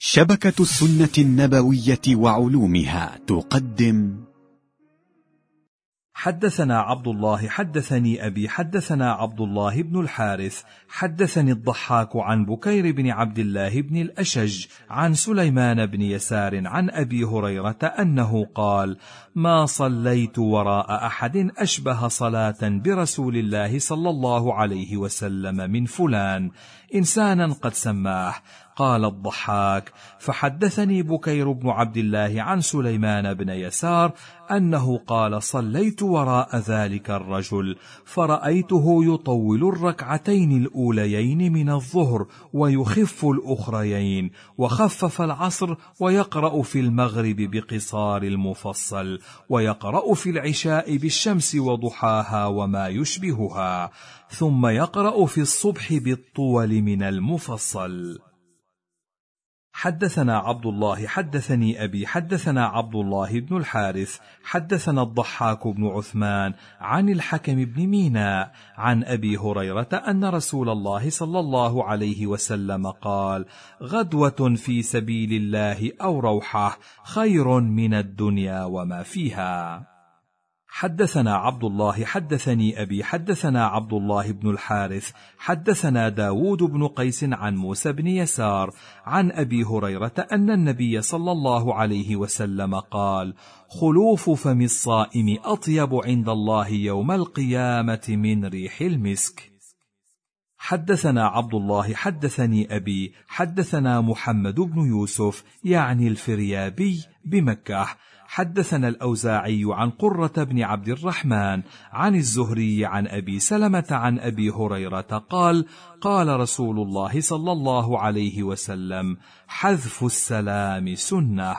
شبكة السنة النبوية وعلومها تقدم. حدثنا عبد الله حدثني أبي حدثنا عبد الله بن الحارث حدثني الضحاك عن بكير بن عبد الله بن الأشج عن سليمان بن يسار عن أبي هريرة أنه قال: ما صليت وراء أحد أشبه صلاة برسول الله صلى الله عليه وسلم من فلان، إنسانا قد سماه. قال الضحاك: فحدثني بكير بن عبد الله عن سليمان بن يسار أنه قال: صليت وراء ذلك الرجل فرأيته يطول الركعتين الأوليين من الظهر ويخف الأخريين، وخفف العصر، ويقرأ في المغرب بقصار المفصل، ويقرأ في العشاء بالشمس وضحاها وما يشبهها، ثم يقرأ في الصبح بالطول من المفصل. حدثنا عبد الله حدثني أبي حدثنا عبد الله بن الحارث حدثنا الضحاك بن عثمان عن الحكم بن ميناء عن أبي هريرة أن رسول الله صلى الله عليه وسلم قال: غدوة في سبيل الله أو روحة خير من الدنيا وما فيها. حدثنا عبد الله حدثني أبي حدثنا عبد الله بن الحارث حدثنا داود بن قيس عن موسى بن يسار عن أبي هريرة أن النبي صلى الله عليه وسلم قال: خلوف فم الصائم أطيب عند الله يوم القيامة من ريح المسك. حدثنا عبد الله حدثني أبي حدثنا محمد بن يوسف يعني الفريابي بمكة حدثنا الأوزاعي عن قرة بن عبد الرحمن عن الزهري عن أبي سلمة عن أبي هريرة قال: قال رسول الله صلى الله عليه وسلم: حذف السلام سنة.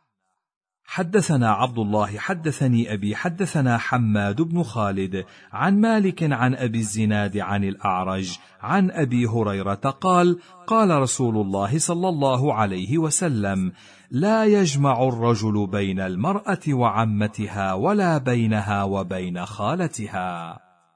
حدثنا عبد الله حدثني أبي حدثنا حماد بن خالد عن مالك عن أبي الزناد عن الأعرج عن أبي هريرة قال: قال رسول الله صلى الله عليه وسلم: لا يجمع الرجل بين المرأة وعمتها ولا بينها وبين خالتها.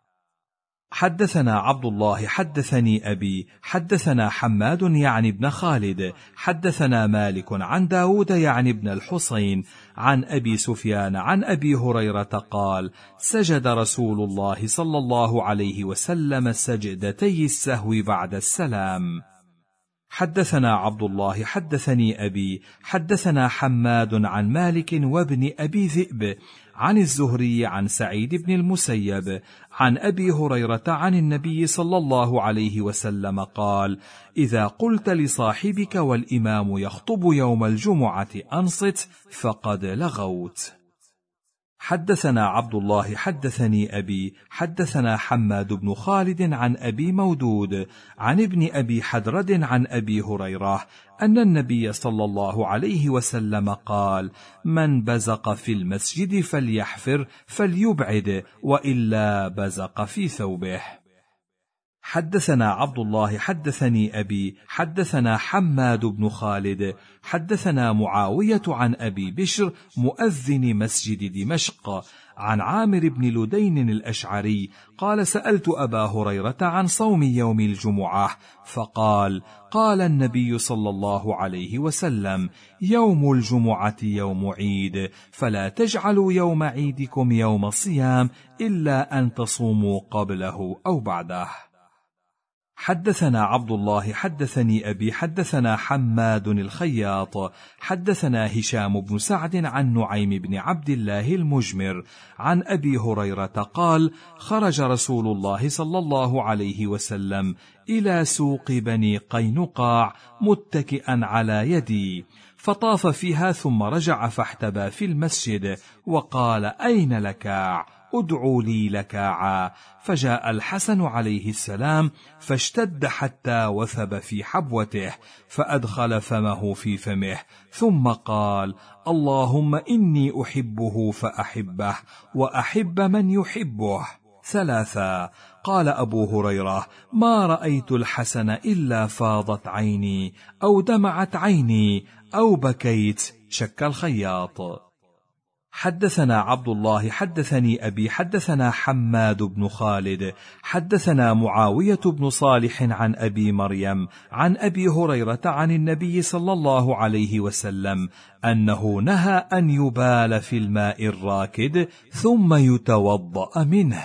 حدثنا عبد الله حدثني أبي حدثنا حماد يعني ابن خالد حدثنا مالك عن داود يعني ابن الحصين عن أبي سفيان عن أبي هريرة قال: سجد رسول الله صلى الله عليه وسلم سجدتي السهو بعد السلام. حدثنا عبد الله حدثني أبي حدثنا حماد عن مالك وابن أبي ذئب عن الزهري عن سعيد بن المسيب عن أبي هريرة عن النبي صلى الله عليه وسلم قال: إذا قلت لصاحبك والإمام يخطب يوم الجمعة أنصت فقد لغوت. حدثنا عبد الله حدثني أبي حدثنا حماد بن خالد عن أبي مودود عن ابن أبي حدرد عن أبي هريرة أن النبي صلى الله عليه وسلم قال: من بزق في المسجد فليحفر فليبعد وإلا بزق في ثوبه. حدثنا عبد الله حدثني أبي حدثنا حماد بن خالد حدثنا معاوية عن أبي بشر مؤذن مسجد دمشق عن عامر بن لدين الأشعري قال: سألت أبا هريرة عن صوم يوم الجمعة فقال: قال النبي صلى الله عليه وسلم: يوم الجمعة يوم عيد، فلا تجعلوا يوم عيدكم يوم صيام إلا أن تصوموا قبله أو بعده. حدثنا عبد الله حدثني أبي حدثنا حماد الخياط حدثنا هشام بن سعد عن نعيم بن عبد الله المجمر عن أبي هريرة قال: خرج رسول الله صلى الله عليه وسلم إلى سوق بني قينقاع متكئا على يدي، فطاف فيها ثم رجع فاحتبى في المسجد وقال: أين لكاع؟ ادعوا لي لكاعا. فجاء الحسن عليه السلام فاشتد حتى وثب في حبوته، فأدخل فمه في فمه ثم قال: اللهم إني أحبه فأحبه وأحب من يحبه ثلاثا. قال أبو هريرة: ما رأيت الحسن إلا فاضت عيني أو دمعت عيني أو بكيت. شك الخياط. حدثنا عبد الله حدثني أبي حدثنا حماد بن خالد حدثنا معاوية بن صالح عن أبي مريم عن أبي هريرة عن النبي صلى الله عليه وسلم أنه نهى أن يبال في الماء الراكد ثم يتوضأ منه.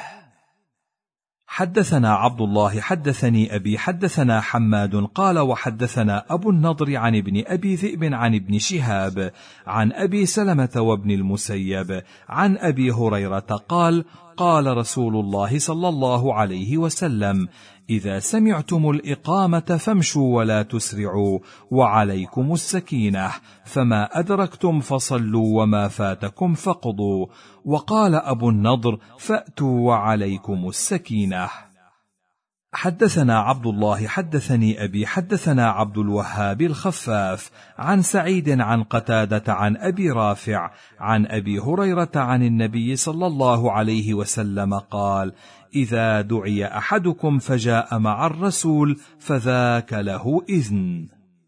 حدثنا عبد الله حدثني أبي حدثنا حماد قال وحدثنا أبو النضر عن ابن أبي ذئب عن ابن شهاب عن أبي سلمة وابن المسيب عن أبي هريرة قال قال رسول الله صلى الله عليه وسلم إذا سمعتم الإقامة فامشوا ولا تسرعوا وعليكم السكينة فما أدركتم فصلوا وما فاتكم فقضوا. وقال أبو النضر فأتوا وعليكم السكينة. حدثنا عبد الله حدثني أبي حدثنا عبد الوهاب الخفاف عن سعيد عن قتادة عن أبي رافع عن أبي هريرة عن النبي صلى الله عليه وسلم قال إذا دعي أحدكم فجاء مع الرسول فذاك له إذن.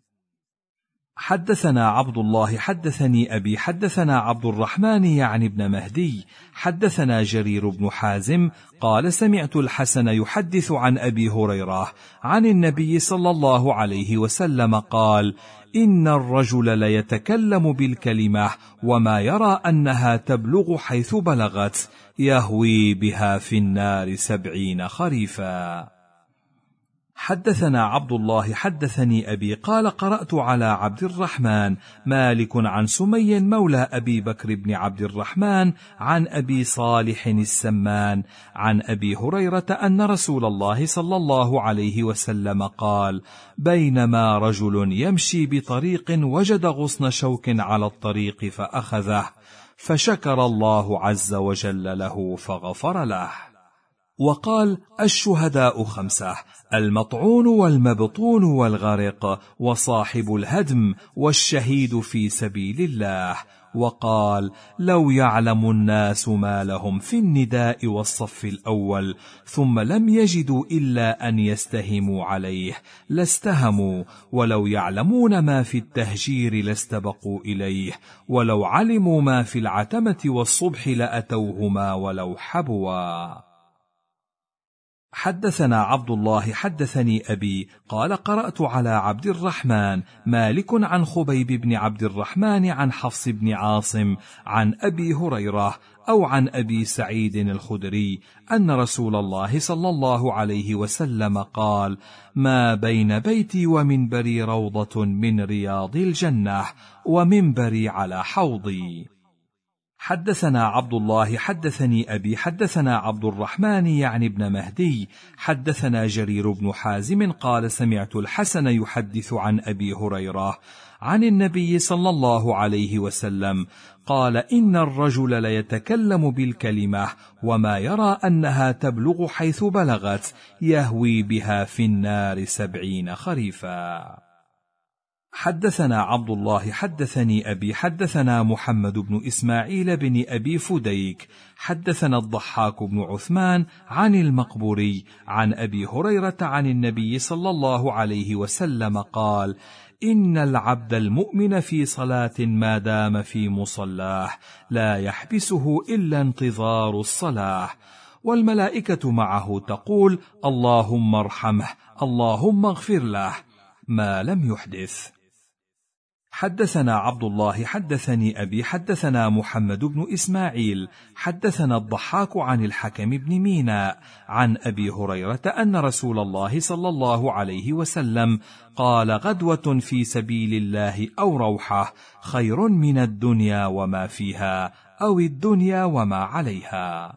حدثنا عبد الله حدثني أبي حدثنا عبد الرحمن يعني ابن مهدي حدثنا جرير بن حازم قال سمعت الحسن يحدث عن أبي هريرة عن النبي صلى الله عليه وسلم قال إن الرجل ليتكلم بالكلمة وما يرى أنها تبلغ حيث بلغت يهوي بها في النار 70 خريفا. حدثنا عبد الله حدثني أبي قال قرأت على عبد الرحمن مالك عن سمي مولى أبي بكر بن عبد الرحمن عن أبي صالح السمان عن أبي هريرة أن رسول الله صلى الله عليه وسلم قال بينما رجل يمشي بطريق وجد غصن شوك على الطريق فأخذه فشكر الله عز وجل له فغفر له. وقال الشهداء 5 المطعون والمبطون والغرق وصاحب الهدم والشهيد في سبيل الله. وقال لو يعلم الناس ما لهم في النداء والصف الأول ثم لم يجدوا إلا أن يستهموا عليه لاستهموا ولو يعلمون ما في التهجير لاستبقوا إليه ولو علموا ما في العتمة والصبح لأتوهما ولو حبوا. حدثنا عبد الله حدثني أبي قال قرأت على عبد الرحمن مالك عن خبيب بن عبد الرحمن عن حفص بن عاصم عن أبي هريرة أو عن أبي سعيد الخدري أن رسول الله صلى الله عليه وسلم قال ما بين بيتي ومنبري روضة من رياض الجنة ومنبري على حوضي. حدثنا عبد الله حدثني أبي حدثنا عبد الرحمن يعني ابن مهدي حدثنا جرير بن حازم قال سمعت الحسن يحدث عن أبي هريرة عن النبي صلى الله عليه وسلم قال إن الرجل ليتكلم بالكلمة وما يرى أنها تبلغ حيث بلغت يهوي بها في النار 70 خريفا. حدثنا عبد الله حدثني أبي حدثنا محمد بن إسماعيل بن أبي فديك حدثنا الضحاك بن عثمان عن المقبوري عن أبي هريرة عن النبي صلى الله عليه وسلم قال إن العبد المؤمن في صلاة ما دام في مصلاه لا يحبسه إلا انتظار الصلاة والملائكة معه تقول اللهم ارحمه اللهم اغفر له ما لم يحدث. حدثنا عبد الله حدثني أبي حدثنا محمد بن إسماعيل حدثنا الضحاك عن الحكم بن ميناء عن أبي هريرة أن رسول الله صلى الله عليه وسلم قال غدوة في سبيل الله أو روحة خير من الدنيا وما فيها أو الدنيا وما عليها.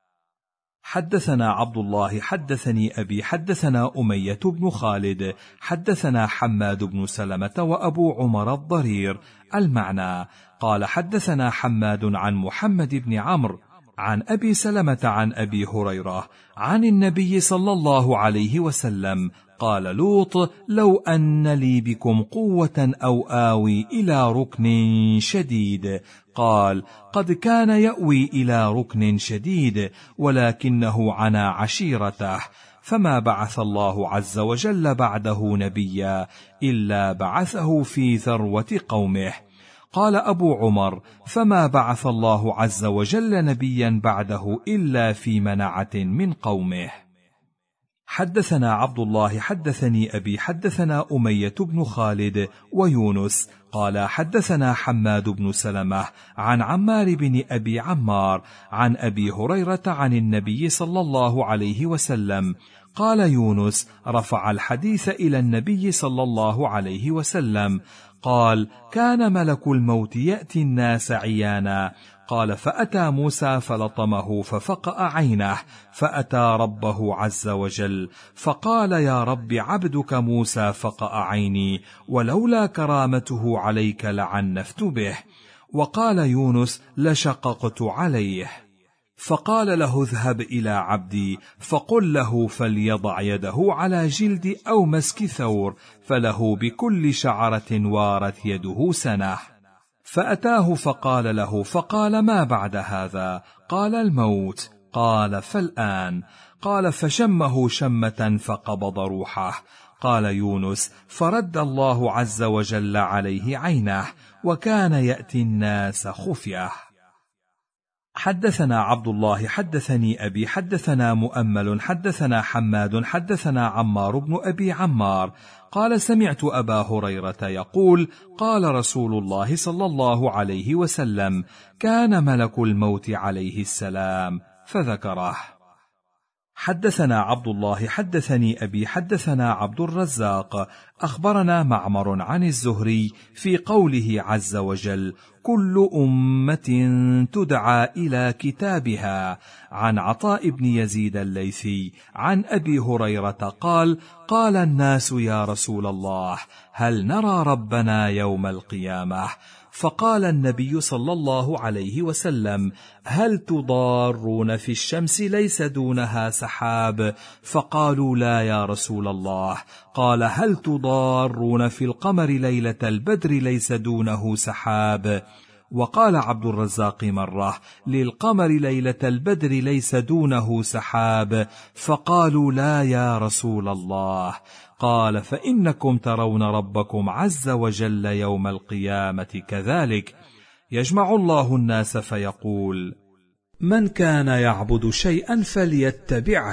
حدثنا عبد الله حدثني أبي حدثنا أمية بن خالد حدثنا حماد بن سلمة وأبو عمر الضرير المعنى قال حدثنا حماد عن محمد بن عمرو عن أبي سلمة عن أبي هريرة عن النبي صلى الله عليه وسلم قال لوط لو أن لي بكم قوة أو آوي إلى ركن شديد قال قد كان يأوي إلى ركن شديد ولكنه عنا عشيرته فما بعث الله عز وجل بعده نبيا إلا بعثه في ذروة قومه قال أبو عمر: فما بعث الله عز وجل نبيا بعده إلا في منعة من قومه. حدثنا عبد الله حدثني أبي حدثنا أمية بن خالد ويونس قال حدثنا حماد بن سلمة عن عمار بن أبي عمار عن أبي هريرة عن النبي صلى الله عليه وسلم قال يونس: رفع الحديث إلى النبي صلى الله عليه وسلم قال: كان ملك الموت يأتي الناس عيانا. قال: فأتى موسى فلطمه ففقأ عينه، فأتى ربه عز وجل فقال: يا رب، عبدك موسى فقأ عيني، ولولا كرامته عليك لعنفت به. وقال يونس: لشققت عليه. فقال له: اذهب إلى عبدي فقل له فليضع يده على جلد أو مسك ثور، فله بكل شعرة وارت يده سنة. فأتاه فقال له، فقال: ما بعد هذا؟ قال: الموت. قال: فالآن؟ قال: فشمه شمة فقبض روحه. قال يونس: فرد الله عز وجل عليه عينه، وكان يأتي الناس خفيه. حدثنا عبد الله حدثني أبي حدثنا مؤمل حدثنا حماد حدثنا عمار بن أبي عمار قال: سمعت أبا هريرة يقول: قال رسول الله صلى الله عليه وسلم: كان ملك الموت عليه السلام، فذكره. حدثنا عبد الله حدثني أبي حدثنا عبد الرزاق أخبرنا معمر عن الزهري في قوله عز وجل: كل أمة تدعى إلى كتابها، عن عطاء بن يزيد الليثي عن أبي هريرة قال: قال الناس: يا رسول الله، هل نرى ربنا يوم القيامة؟ فقال النبي صلى الله عليه وسلم: هل تضارون في الشمس ليس دونها سحاب؟ فقالوا: لا يا رسول الله. قال: هل تضارون في القمر ليلة البدر ليس دونه سحاب؟ وقال عبد الرزاق مرة: للقمر ليلة البدر ليس دونه سحاب. فقالوا: لا يا رسول الله. قال: فإنكم ترون ربكم عز وجل يوم القيامة كذلك، يجمع الله الناس فيقول: من كان يعبد شيئا فليتبعه،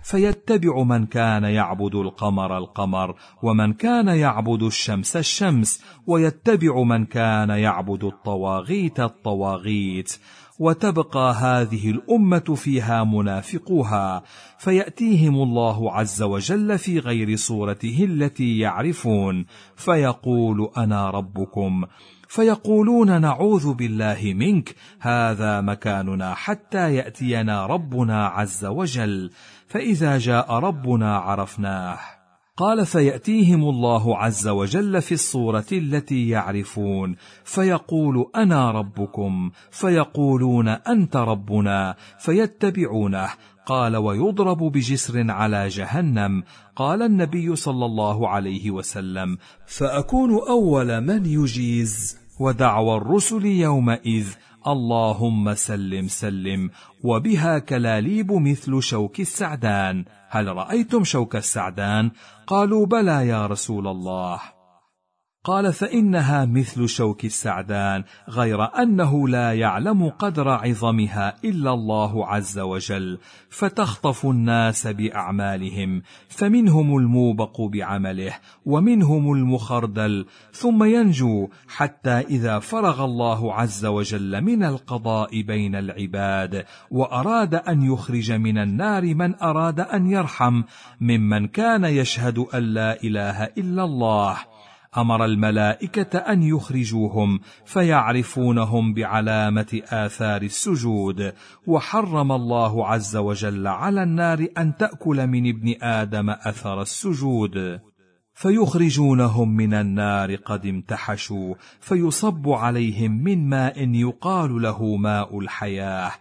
فيتبع من كان يعبد القمر القمر، ومن كان يعبد الشمس الشمس، ويتبع من كان يعبد الطواغيت الطواغيت. وتبقى هذه الأمة فيها منافقوها، فيأتيهم الله عز وجل في غير صورته التي يعرفون، فيقول: أنا ربكم. فيقولون: نعوذ بالله منك، هذا مكاننا حتى يأتينا ربنا عز وجل. فإذا جاء ربنا عرفناه. قال: فيأتيهم الله عز وجل في الصورة التي يعرفون، فيقول: أنا ربكم. فيقولون: أنت ربنا، فيتبعونه. قال: ويضرب بجسر على جهنم. قال النبي صلى الله عليه وسلم: فأكون أول من يجيز. ودعوى الرسل يومئذ: اللهم سلم سلم، وبها كلاليب مثل شوك السعدان. هل رأيتم شوك السعدان؟ قالوا: بلى يا رسول الله. قال: فإنها مثل شوك السعدان، غير أنه لا يعلم قدر عظمها إلا الله عز وجل، فتخطف الناس بأعمالهم، فمنهم الموبق بعمله، ومنهم المخردل، ثم ينجو حتى إذا فرغ الله عز وجل من القضاء بين العباد، وأراد أن يخرج من النار من أراد أن يرحم ممن كان يشهد أن لا إله إلا الله، أمر الملائكة أن يخرجوهم فيعرفونهم بعلامة آثار السجود. وحرم الله عز وجل على النار أن تأكل من ابن آدم أثر السجود، فيخرجونهم من النار قد امتحشوا، فيصب عليهم من ماء يقال له ماء الحياة،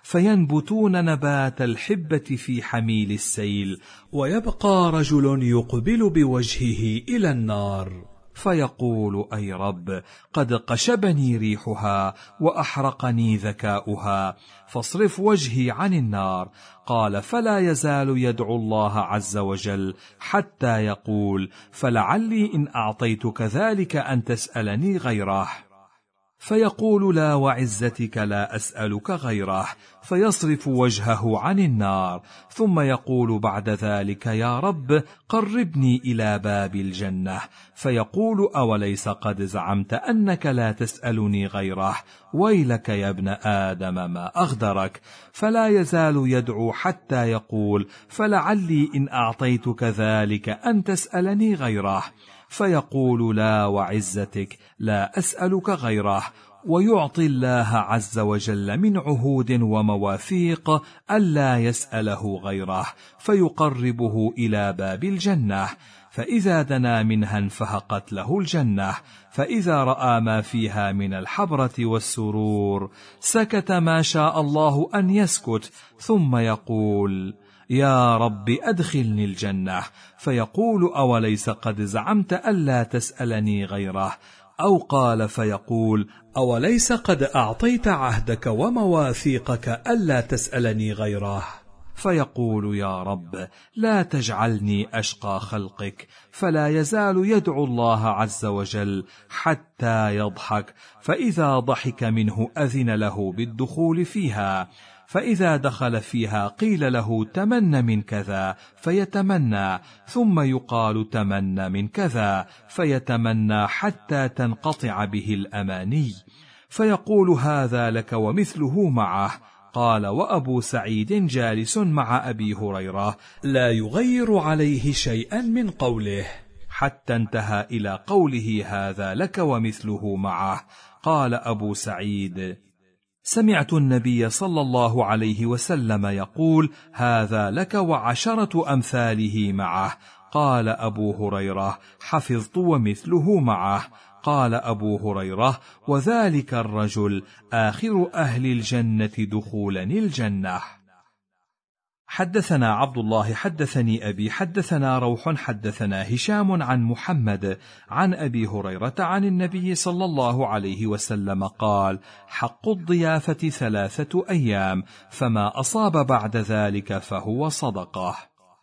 فينبتون نبات الحبة في حميل السيل، ويبقى رجل يقبل بوجهه إلى النار فيقول: أي رب، قد قشبني ريحها وأحرقني ذكاؤها، فاصرف وجهي عن النار. قال: فلا يزال يدعو الله عز وجل حتى يقول: فلعلي إن أعطيتك ذلك أن تسألني غيره. فيقول: لا وعزتك لا أسألك غيره، فيصرف وجهه عن النار، ثم يقول بعد ذلك: يا رب قربني إلى باب الجنة، فيقول: أوليس قد زعمت أنك لا تسألني غيره؟ ويلك يا ابن آدم ما أغدرك. فلا يزال يدعو حتى يقول: فلعلي إن أعطيتك ذلك أن تسألني غيره، فيقول: لا وعزتك لا أسألك غيره، ويعطي الله عز وجل من عهود ومواثيق ألا يسأله غيره، فيقربه إلى باب الجنة، فإذا دنا منها انفهقت له الجنة، فإذا رأى ما فيها من الحبرة والسرور سكت ما شاء الله أن يسكت، ثم يقول: يا رب أدخلني الجنة، فيقول: أوليس قد زعمت ألا تسألني غيره؟ أو قال فيقول: أوليس قد أعطيت عهدك ومواثيقك ألا تسألني غيره؟ فيقول: يا رب لا تجعلني أشقى خلقك، فلا يزال يدعو الله عز وجل حتى يضحك، فإذا ضحك منه أذن له بالدخول فيها، فإذا دخل فيها قيل له: تمن من كذا، فيتمنى، ثم يقال: تمن من كذا، فيتمنى حتى تنقطع به الأماني، فيقول: هذا لك ومثله معه. قال: وأبو سعيد جالس مع أبي هريرة لا يغير عليه شيئا من قوله، حتى انتهى إلى قوله: هذا لك ومثله معه. قال أبو سعيد: سمعت النبي صلى الله عليه وسلم يقول: هذا لك وعشرة أمثاله معه. قال أبو هريرة: حفظت ومثله معه. قال أبو هريرة: وذلك الرجل آخر أهل الجنة دخولا الجنة. حدثنا عبد الله حدثني أبي حدثنا روح حدثنا هشام عن محمد عن أبي هريرة عن النبي صلى الله عليه وسلم قال: حق الضيافة 3 أيام، فما أصاب بعد ذلك فهو صدقة.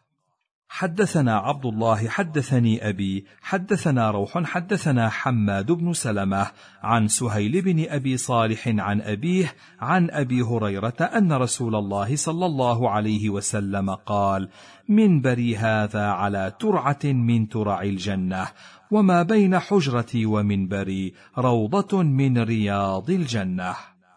حدثنا عبد الله حدثني أبي حدثنا روح حدثنا حماد بن سلمة عن سهيل بن أبي صالح عن أبيه عن أبي هريرة أن رسول الله صلى الله عليه وسلم قال: منبري هذا على ترعة من ترع الجنة، وما بين حجرتي ومنبري روضة من رياض الجنة.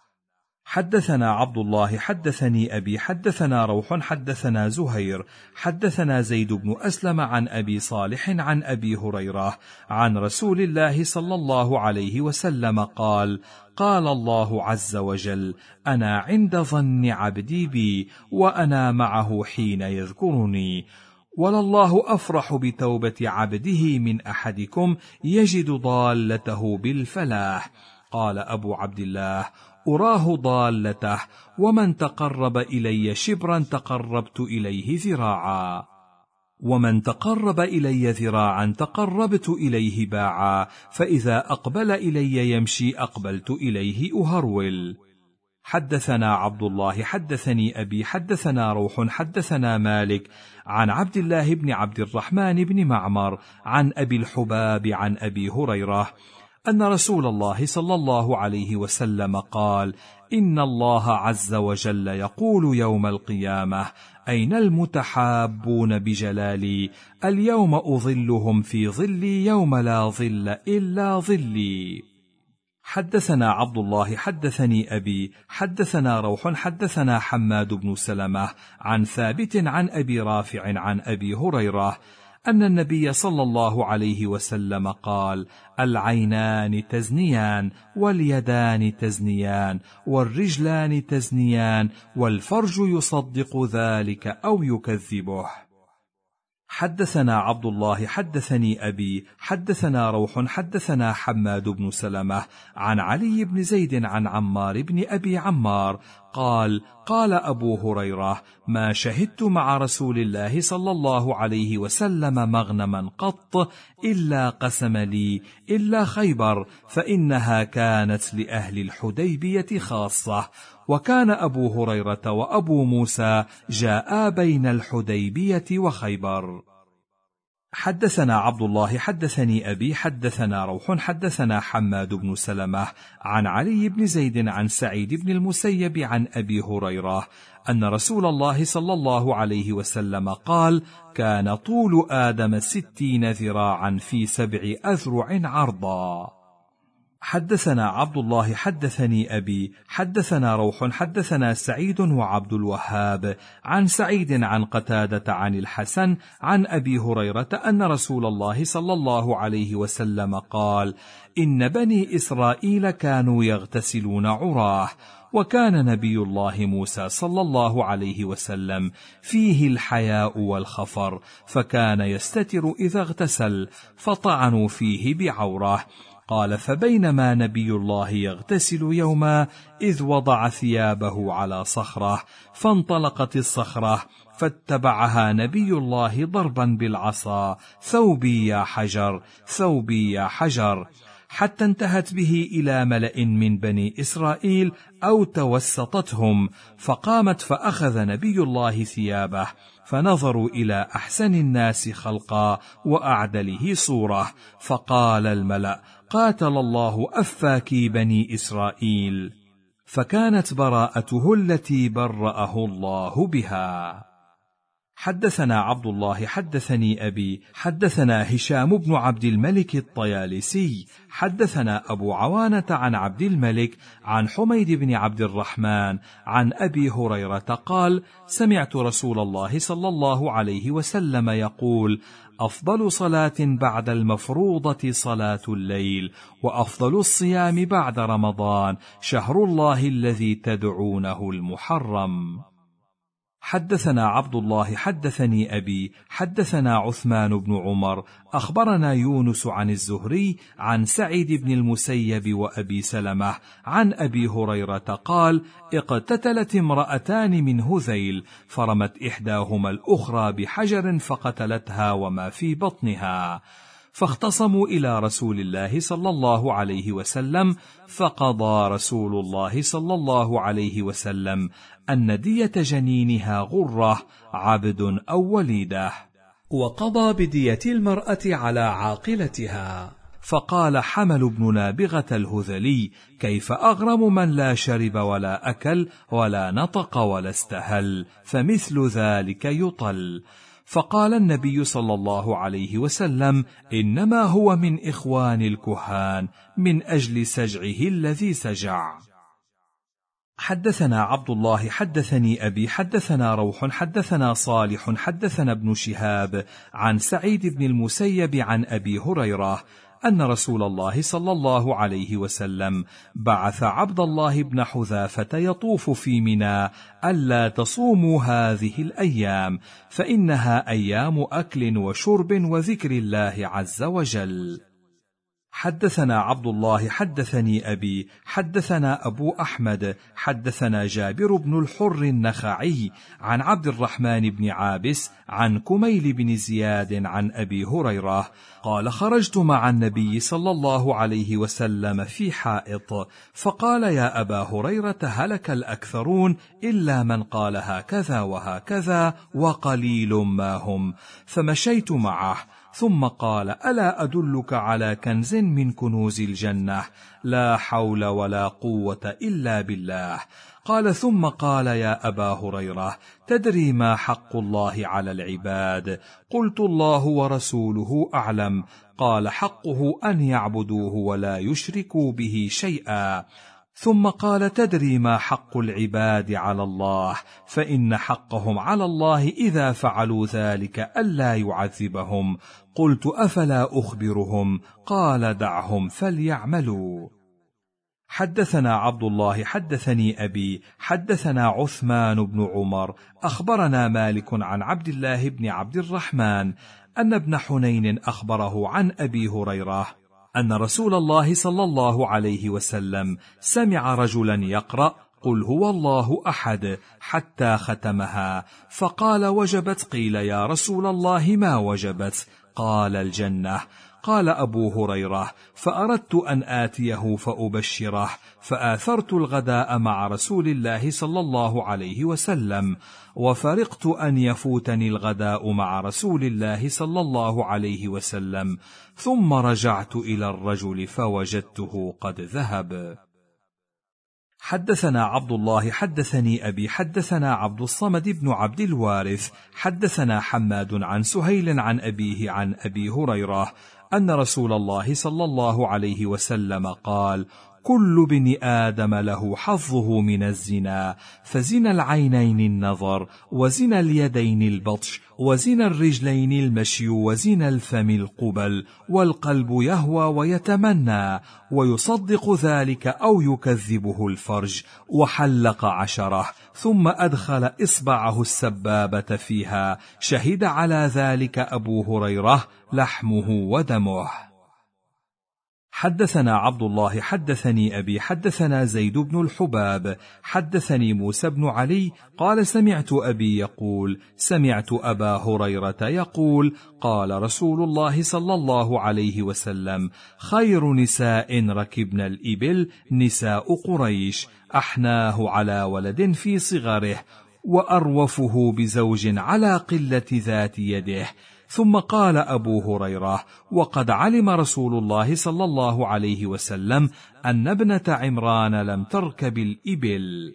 حدثنا عبد الله حدثني أبي حدثنا روح حدثنا زهير حدثنا زيد بن أسلم عن أبي صالح عن أبي هريرة عن رسول الله صلى الله عليه وسلم قال: قال الله عز وجل: أنا عند ظن عبدي بي، وأنا معه حين يذكرني، ولله أفرح بتوبة عبده من أحدكم يجد ضالته بالفلاح. قال أبو عبد الله: أراه ضالته، ومن تقرب إلي شبرا تقربت إليه ذراعا، ومن تقرب إلي ذراعا تقربت إليه باعا، فإذا أقبل إلي يمشي أقبلت إليه أهرول. حدثنا عبد الله حدثني أبي حدثنا روح حدثنا مالك عن عبد الله بن عبد الرحمن بن معمر عن أبي الحباب عن أبي هريرة أن رسول الله صلى الله عليه وسلم قال: إن الله عز وجل يقول يوم القيامة: أين المتحابون بجلالي؟ اليوم أظلهم في ظلي يوم لا ظل إلا ظلي. حدثنا عبد الله حدثني أبي حدثنا روح حدثنا حماد بن سلمة عن ثابت عن أبي رافع عن أبي هريرة أن النبي صلى الله عليه وسلم قال: العينان تزنيان، واليدان تزنيان، والرجلان تزنيان، والفرج يصدق ذلك أو يكذبه. حدثنا عبد الله حدثني أبي حدثنا روح حدثنا حماد بن سلمة عن علي بن زيد عن عمار بن أبي عمار قال: قال أبو هريرة: ما شهدت مع رسول الله صلى الله عليه وسلم مغنما قط إلا قسم لي إلا خيبر، فإنها كانت لأهل الحديبية خاصة، وكان أبو هريرة وأبو موسى جاءا بين الحديبية وخيبر. حدثنا عبد الله حدثني أبي حدثنا روح حدثنا حماد بن سلمة عن علي بن زيد عن سعيد بن المسيب عن أبي هريرة أن رسول الله صلى الله عليه وسلم قال: كان طول آدم 60 ذراعا في 7 أذرع عرضا. حدثنا عبد الله حدثني أبي حدثنا روح حدثنا سعيد وعبد الوهاب عن سعيد عن قتادة عن الحسن عن أبي هريرة أن رسول الله صلى الله عليه وسلم قال: إن بني إسرائيل كانوا يغتسلون عراه، وكان نبي الله موسى صلى الله عليه وسلم فيه الحياء والخفر، فكان يستتر إذا اغتسل، فطعنوا فيه بعوره. قال: فبينما نبي الله يغتسل يوما إذ وضع ثيابه على صخرة، فانطلقت الصخرة فاتبعها نبي الله ضربا بالعصا: ثوبي يا حجر، ثوبي يا حجر، حتى انتهت به إلى ملأ من بني إسرائيل أو توسطتهم، فقامت فأخذ نبي الله ثيابه، فنظروا إلى أحسن الناس خلقا وأعدله صورة، فقال الملأ: قاتل الله أفاكي بني إسرائيل، فكانت براءته التي برأه الله بها. حدثنا عبد الله حدثني أبي حدثنا هشام بن عبد الملك الطيالسي حدثنا أبو عوانة عن عبد الملك عن حميد بن عبد الرحمن عن أبي هريرة قال: سمعت رسول الله صلى الله عليه وسلم يقول: أفضل صلاة بعد المفروضة صلاة الليل، وأفضل الصيام بعد رمضان شهر الله الذي تدعونه المحرم. حدثنا عبد الله حدثني أبي حدثنا عثمان بن عمر أخبرنا يونس عن الزهري عن سعيد بن المسيب وأبي سلمة عن أبي هريرة قال: اقتتلت امرأتان من هذيل، فرمت إحداهما الأخرى بحجر فقتلتها وما في بطنها، فاختصموا إلى رسول الله صلى الله عليه وسلم، فقضى رسول الله صلى الله عليه وسلم أن دية جنينها غرة، عبد أو وليدة، وقضى بدية المرأة على عاقلتها. فقال حمل بن نابغة الهذلي: كيف أغرم من لا شرب ولا أكل ولا نطق ولا استهل، فمثل ذلك يطل. فقال النبي صلى الله عليه وسلم: إنما هو من إخوان الكهان، من أجل سجعه الذي سجع. حدثنا عبد الله حدثني أبي حدثنا روح حدثنا صالح حدثنا ابن شهاب عن سعيد بن المسيب عن أبي هريرة أن رسول الله صلى الله عليه وسلم بعث عبد الله بن حذافة يطوف في منى: ألا تصوموا هذه الأيام، فإنها أيام أكل وشرب وذكر الله عز وجل. حدثنا عبد الله حدثني أبي حدثنا أبو أحمد حدثنا جابر بن الحر النخعي عن عبد الرحمن بن عابس عن كميل بن زياد عن أبي هريرة قال: خرجت مع النبي صلى الله عليه وسلم في حائط، فقال: يا أبا هريرة، هلك الأكثرون إلا من قال هكذا وهكذا وقليل ما هم، فمشيت معه، ثم قال: ألا أدلك على كنز من كنوز الجنة، لا حول ولا قوة إلا بالله. قال: ثم قال: يا أبا هريرة، تدري ما حق الله على العباد؟ قلت: الله ورسوله أعلم. قال: حقه أن يعبدوه ولا يشركوا به شيئا. ثم قال: تدري ما حق العباد على الله؟ فإن حقهم على الله إذا فعلوا ذلك ألا يعذبهم. قلت: أفلا أخبرهم؟ قال: دعهم فليعملوا. حدثنا عبد الله حدثني أبي حدثنا عثمان بن عمر أخبرنا مالك عن عبد الله بن عبد الرحمن أن ابن حنين أخبره عن أبي هريرة أن رسول الله صلى الله عليه وسلم سمع رجلا يقرأ: قل هو الله أحد، حتى ختمها، فقال: وجبت. قيل: يا رسول الله ما وجبت؟ قال: الجنة. قال أبو هريرة: فأردت أن آتيه فأبشره، فآثرت الغداء مع رسول الله صلى الله عليه وسلم، وفرقت أن يفوتني الغداء مع رسول الله صلى الله عليه وسلم، ثم رجعت إلى الرجل فوجدته قد ذهب. حدثنا عبد الله حدثني أبي حدثنا عبد الصمد بن عبد الوارث حدثنا حماد عن سهيل عن أبيه عن أبي هريرة أن رسول الله صلى الله عليه وسلم قال: كل بن آدم له حظه من الزنا، فزنا العينين النظر، وزنا اليدين البطش، وزنا الرجلين المشي، وزنا الفم القبل، والقلب يهوى ويتمنى، ويصدق ذلك أو يكذبه الفرج، وحلق 10، ثم أدخل إصبعه السبابة فيها، شهد على ذلك أبو هريرة لحمه ودمه. حدثنا عبد الله حدثني أبي حدثنا زيد بن الحباب حدثني موسى بن علي قال: سمعت أبي يقول: سمعت أبا هريرة يقول: قال رسول الله صلى الله عليه وسلم: خير نساء ركبن الإبل نساء قريش، أحناه على ولد في صغره، وأروفه بزوج على قلة ذات يده. ثم قال أبو هريرة: وقد علم رسول الله صلى الله عليه وسلم أن ابنة عمران لم تركب الإبل.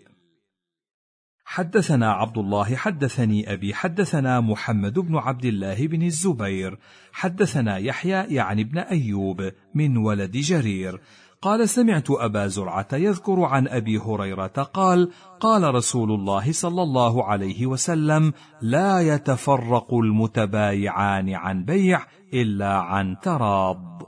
حدثنا عبد الله حدثني أبي حدثنا محمد بن عبد الله بن الزبير حدثنا يحيى يعني ابن أيوب من ولد جرير قال: سمعت أبا زرعة يذكر عن أبي هريرة قال: قال رسول الله صلى الله عليه وسلم: لا يتفرق المتبايعان عن بيع إلا عن تراض.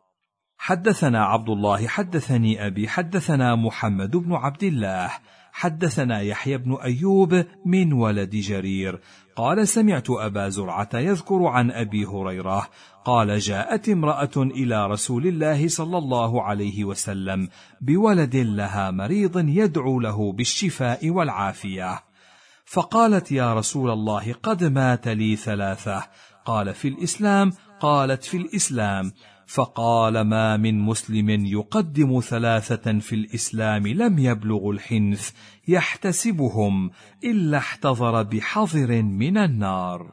حدثنا عبد الله حدثني أبي حدثنا محمد بن عبد الله حدثنا يحيى بن أيوب من ولد جرير قال: سمعت أبا زرعة يذكر عن أبي هريرة قال: جاءت امرأة إلى رسول الله صلى الله عليه وسلم بولد لها مريض يدعو له بالشفاء والعافية، فقالت: يا رسول الله، قد مات لي 3. قال: في الإسلام؟ قالت: في الإسلام. فقال: ما من مسلم يقدم 3 في الإسلام لم يبلغ الحنث يحتسبهم إلا احتضر بحظر من النار.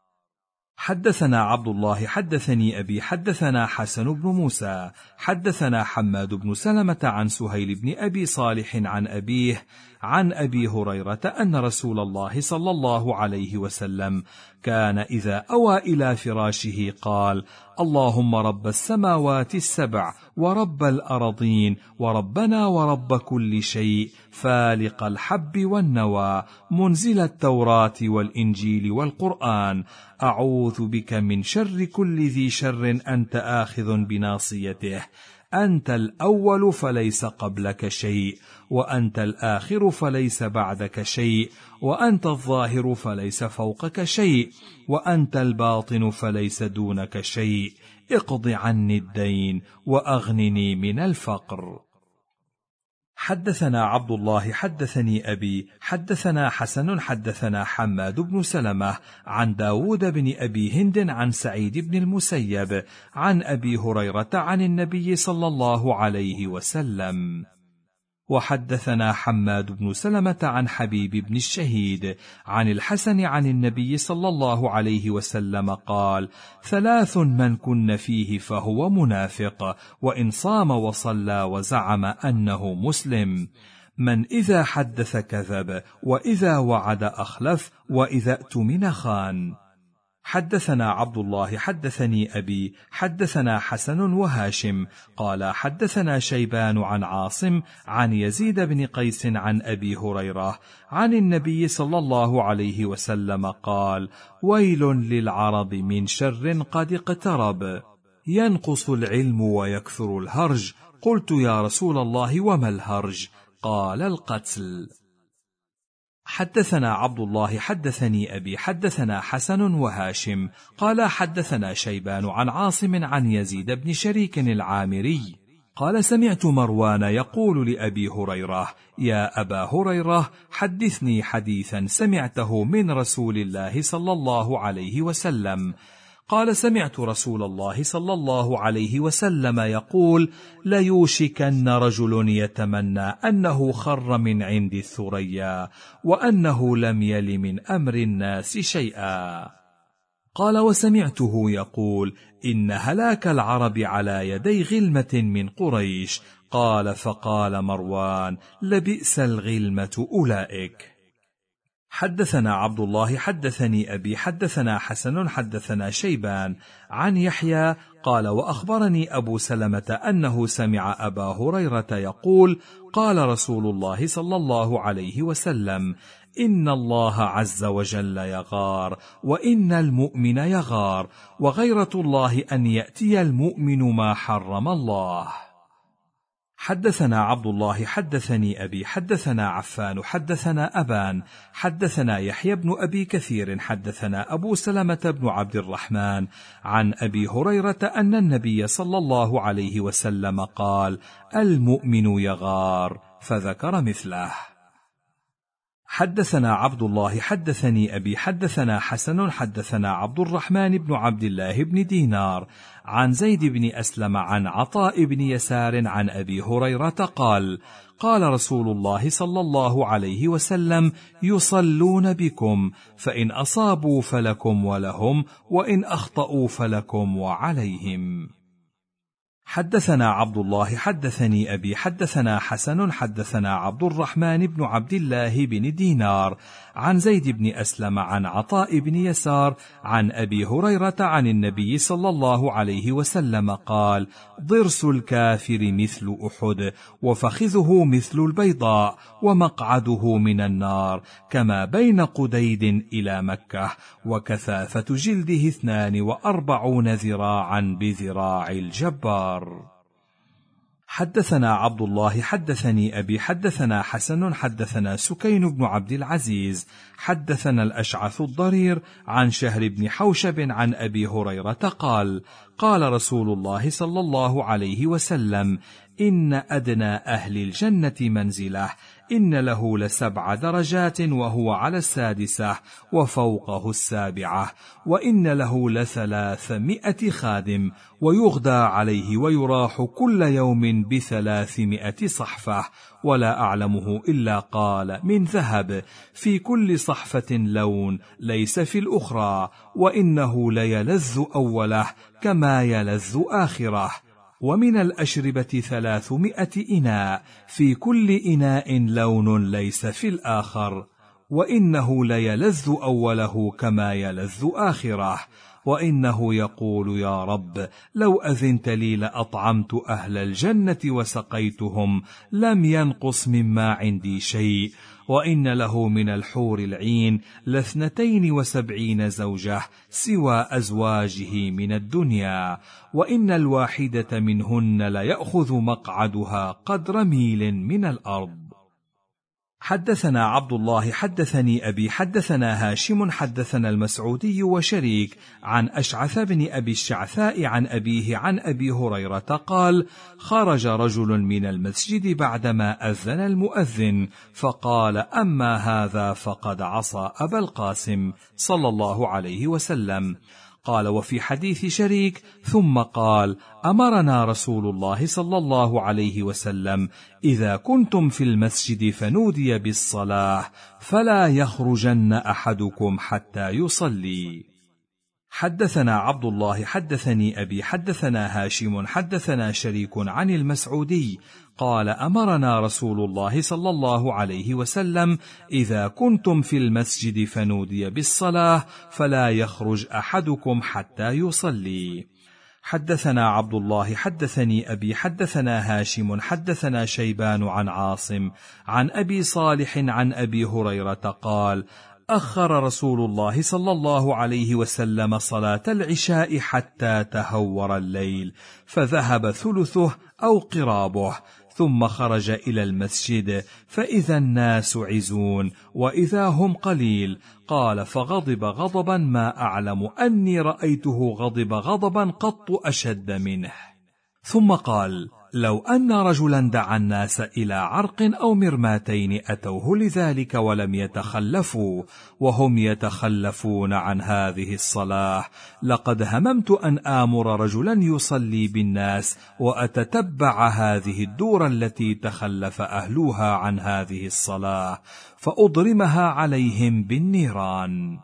حدثنا عبد الله حدثني أبي حدثنا حسن بن موسى حدثنا حماد بن سلمة عن سهيل بن أبي صالح عن أبيه عن أبي هريرة أن رسول الله صلى الله عليه وسلم كان إذا أوى إلى فراشه قال: اللهم رب السماوات السبع ورب الأرضين وربنا ورب كل شيء، فالق الحب والنوى، منزل التوراة والإنجيل والقرآن، أعوذ بك من شر كل ذي شر أنت آخذ بناصيته، أنت الأول فليس قبلك شيء، وأنت الآخر فليس بعدك شيء، وأنت الظاهر فليس فوقك شيء، وأنت الباطن فليس دونك شيء، اقض عني الدين وأغنني من الفقر. حدثنا عبد الله حدثني أبي حدثنا حسن حدثنا حماد بن سلمة عن داود بن أبي هند عن سعيد بن المسيب عن أبي هريرة عن النبي صلى الله عليه وسلم. وحدثنا حماد بن سلمة عن حبيب بن الشهيد عن الحسن عن النبي صلى الله عليه وسلم قال: 3 من كن فيه فهو منافق، وإن صام وصلى وزعم أنه مسلم: من إذا حدث كذب، وإذا وعد أخلف، وإذا اؤتمن خان. حدثنا عبد الله حدثني أبي حدثنا حسن وهاشم قال: حدثنا شيبان عن عاصم عن يزيد بن قيس عن أبي هريرة عن النبي صلى الله عليه وسلم قال: ويل للعرب من شر قد اقترب، ينقص العلم ويكثر الهرج. قلت: يا رسول الله، وما الهرج؟ قال: القتل. حدثنا عبد الله حدثني أبي حدثنا حسن وهاشم قال: حدثنا شيبان عن عاصم عن يزيد بن شريك العامري قال: سمعت مروان يقول لأبي هريرة: يا أبا هريرة، حدثني حديثا سمعته من رسول الله صلى الله عليه وسلم. قال: سمعت رسول الله صلى الله عليه وسلم يقول: ليوشكن رجل يتمنى أنه خر من عند الثريا وأنه لم يل من أمر الناس شيئا. قال: وسمعته يقول: إن هلاك العرب على يدي غلمة من قريش. قال: فقال مروان: لبئس الغلمة أولئك. حدثنا عبد الله حدثني أبي حدثنا حسن حدثنا شيبان عن يحيى قال: وأخبرني أبو سلمة أنه سمع أبا هريرة يقول: قال رسول الله صلى الله عليه وسلم: إن الله عز وجل يغار، وإن المؤمن يغار، وغيرة الله أن يأتي المؤمن ما حرم الله. حدثنا عبد الله حدثني أبي حدثنا عفان حدثنا أبان حدثنا يحيى بن أبي كثير حدثنا أبو سلمة بن عبد الرحمن عن أبي هريرة أن النبي صلى الله عليه وسلم قال: المؤمن يغار، فذكر مثله. حدثنا عبد الله حدثني أبي حدثنا حسن حدثنا عبد الرحمن بن عبد الله بن دينار عن زيد بن أسلم عن عطاء بن يسار عن أبي هريرة قال: قال رسول الله صلى الله عليه وسلم: يصلون بكم، فإن أصابوا فلكم ولهم، وإن أخطأوا فلكم وعليهم. حدثنا عبد الله حدثني أبي حدثنا حسن حدثنا عبد الرحمن بن عبد الله بن دينار عن زيد بن أسلم عن عطاء بن يسار عن أبي هريرة عن النبي صلى الله عليه وسلم قال: ضرس الكافر مثل أحد، وفخذه مثل البيضاء، ومقعده من النار، كما بين قديد إلى مكة، وكثافة جلده 42 ذراعا بذراع الجبار. حدثنا عبد الله حدثني أبي حدثنا حسن حدثنا سكين بن عبد العزيز حدثنا الأشعث الضرير عن شهر بن حوشب عن أبي هريرة قال: قال رسول الله صلى الله عليه وسلم: إن أدنى أهل الجنة منزله، إن له ل7 درجات وهو على 6، وفوقه 7، وإن له ل300 خادم، ويغدى عليه ويراح كل يوم ب300 صحفة، ولا أعلمه إلا قال: من ذهب، في كل صحفة لون ليس في الأخرى، وإنه ليلذ أوله كما يلذ آخره. ومن الأشربة 300 إناء، في كل إناء لون ليس في الآخر، وإنه ليلذ أوله كما يلذ آخره. وإنه يقول: يا رب، لو أذنت لي لأطعمت أهل الجنة وسقيتهم، لم ينقص مما عندي شيء. وإن له من الحور العين ل72 زوجة سوى أزواجه من الدنيا، وإن الواحدة منهن ليأخذ مقعدها قدر ميل من الأرض. حدثنا عبد الله حدثني أبي حدثنا هاشم حدثنا المسعودي وشريك عن أشعث بن أبي الشعثاء عن أبيه عن أبي هريرة قال: خرج رجل من المسجد بعدما أذن المؤذن، فقال: أما هذا فقد عصى أبا القاسم صلى الله عليه وسلم. قال: وفي حديث شريك: ثم قال: أمرنا رسول الله صلى الله عليه وسلم: إذا كنتم في المسجد فنودي بالصلاة فلا يخرجن أحدكم حتى يصلي. حدثنا عبد الله حدثني أبي حدثنا هاشم حدثنا شريك عن المسعودي قال: أمرنا رسول الله صلى الله عليه وسلم: إذا كنتم في المسجد فنودي بالصلاة فلا يخرج أحدكم حتى يصلي. حدثنا عبد الله حدثني أبي حدثنا هاشم حدثنا شيبان عن عاصم عن أبي صالح عن أبي هريرة قال: أخر رسول الله صلى الله عليه وسلم صلاة العشاء حتى تهور الليل، فذهب ثلثه أو قرابه، ثم خرج إلى المسجد فإذا الناس عزون وإذا هم قليل. قال: فغضب غضبا ما أعلم أني رأيته غضب غضبا قط أشد منه. ثم قال: لو أن رجلا دعا الناس إلى عرق أو مرماتين أتوه لذلك ولم يتخلفوا، وهم يتخلفون عن هذه الصلاة، لقد هممت أن آمر رجلا يصلي بالناس وأتتبع هذه الدور التي تخلف أهلها عن هذه الصلاة فأضرمها عليهم بالنيران.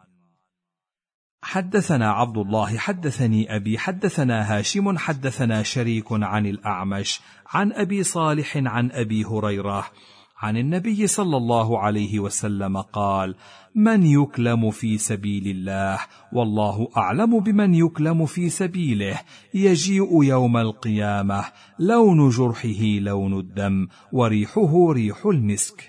حدثنا عبد الله حدثني أبي حدثنا هاشم حدثنا شريك عن الأعمش عن أبي صالح عن أبي هريرة عن النبي صلى الله عليه وسلم قال: من يكلم في سبيل الله والله أعلم بمن يكلم في سبيله يجيء يوم القيامة لون جرحه لون الدم وريحه ريح المسك.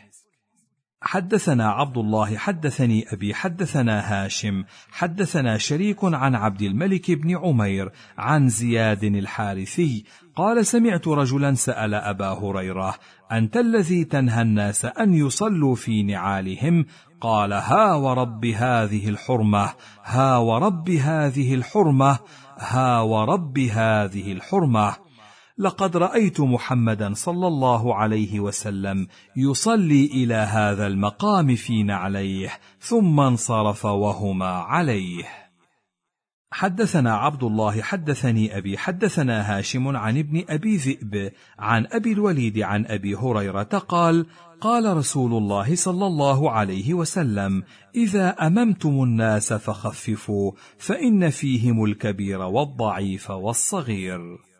حدثنا عبد الله حدثني أبي حدثنا هاشم حدثنا شريك عن عبد الملك بن عمير عن زياد الحارثي قال: سمعت رجلا سأل أبا هريرة: أنت الذي تنهى الناس أن يصلوا في نعالهم؟ قال: ها ورب هذه الحرمة، ها ورب هذه الحرمة، ها ورب هذه الحرمة. لقد رأيت محمدا صلى الله عليه وسلم يصلي إلى هذا المقام في نعليه ثم انصرف وهما عليه. حدثنا عبد الله حدثني أبي حدثنا هاشم عن ابن أبي ذئب عن أبي الوليد عن أبي هريرة قال: قال رسول الله صلى الله عليه وسلم: إذا أممتم الناس فخففوا، فإن فيهم الكبير والضعيف والصغير.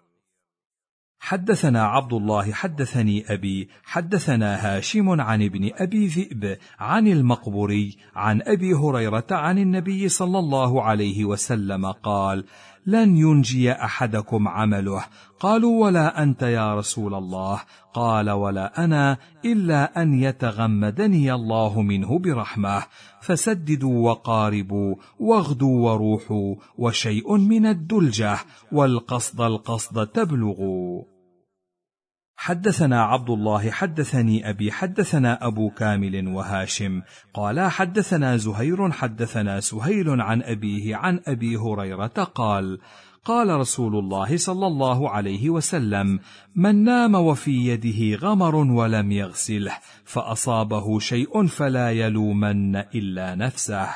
حدثنا عبد الله حدثني أبي حدثنا هاشم عن ابن أبي ذئب عن المقبري عن أبي هريرة عن النبي صلى الله عليه وسلم قال: لن ينجي أحدكم عمله. قالوا: ولا أنت يا رسول الله؟ قال: ولا أنا، إلا أن يتغمدني الله منه برحمة. فسددوا وقاربوا واغدوا وروحوا، وشيء من الدلجة، والقصد القصد تبلغوا. حدثنا عبد الله حدثني أبي حدثنا أبو كامل وهاشم قال: حدثنا زهير حدثنا سهيل عن أبيه عن أبي هريرة قال: قال رسول الله صلى الله عليه وسلم: من نام وفي يده غمر ولم يغسله فأصابه شيء فلا يلومن إلا نفسه.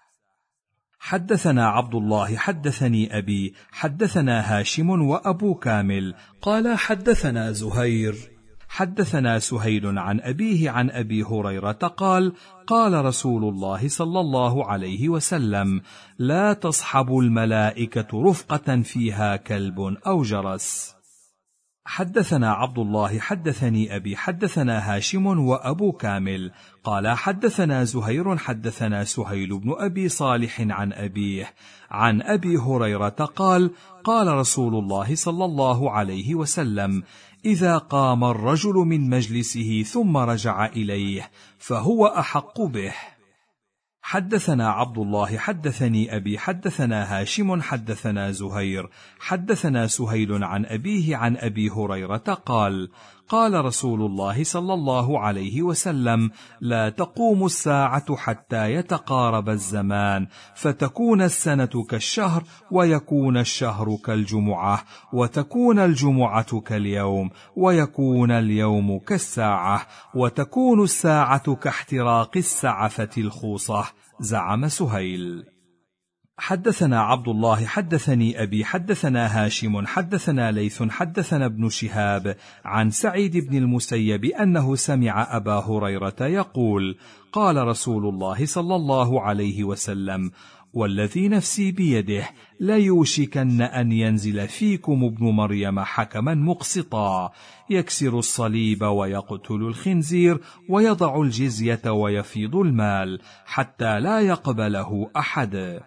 حدثنا عبد الله حدثني أبي حدثنا هاشم وأبو كامل قال: حدثنا زهير حدثنا سهيل عن أبيه عن أبي هريرة قال: قال رسول الله صلى الله عليه وسلم: لا تصحب الملائكة رفقة فيها كلب أو جرس. حدثنا عبد الله حدثني أبي حدثنا هاشم وأبو كامل قال: حدثنا زهير حدثنا سهيل بن أبي صالح عن أبيه عن أبي هريرة قال: قال رسول الله صلى الله عليه وسلم: إذا قام الرجل من مجلسه ثم رجع إليه فهو أحق به. حدثنا عبد الله حدثني أبي حدثنا هاشم حدثنا زهير حدثنا سهيل عن أبيه عن أبي هريرة قال: قال رسول الله صلى الله عليه وسلم: لا تقوم الساعة حتى يتقارب الزمان، فتكون السنة كالشهر، ويكون الشهر كالجمعة، وتكون الجمعة كاليوم، ويكون اليوم كالساعة، وتكون الساعة كاحتراق السعفة الخوصة. زعم سهيل. حدثنا عبد الله حدثني أبي حدثنا هاشم حدثنا ليث حدثنا ابن شهاب عن سعيد بن المسيب أنه سمع أبا هريرة يقول: قال رسول الله صلى الله عليه وسلم: والذي نفسي بيده ليوشكن أن ينزل فيكم ابن مريم حكما مقسطا، يكسر الصليب ويقتل الخنزير ويضع الجزية ويفيض المال حتى لا يقبله أحد.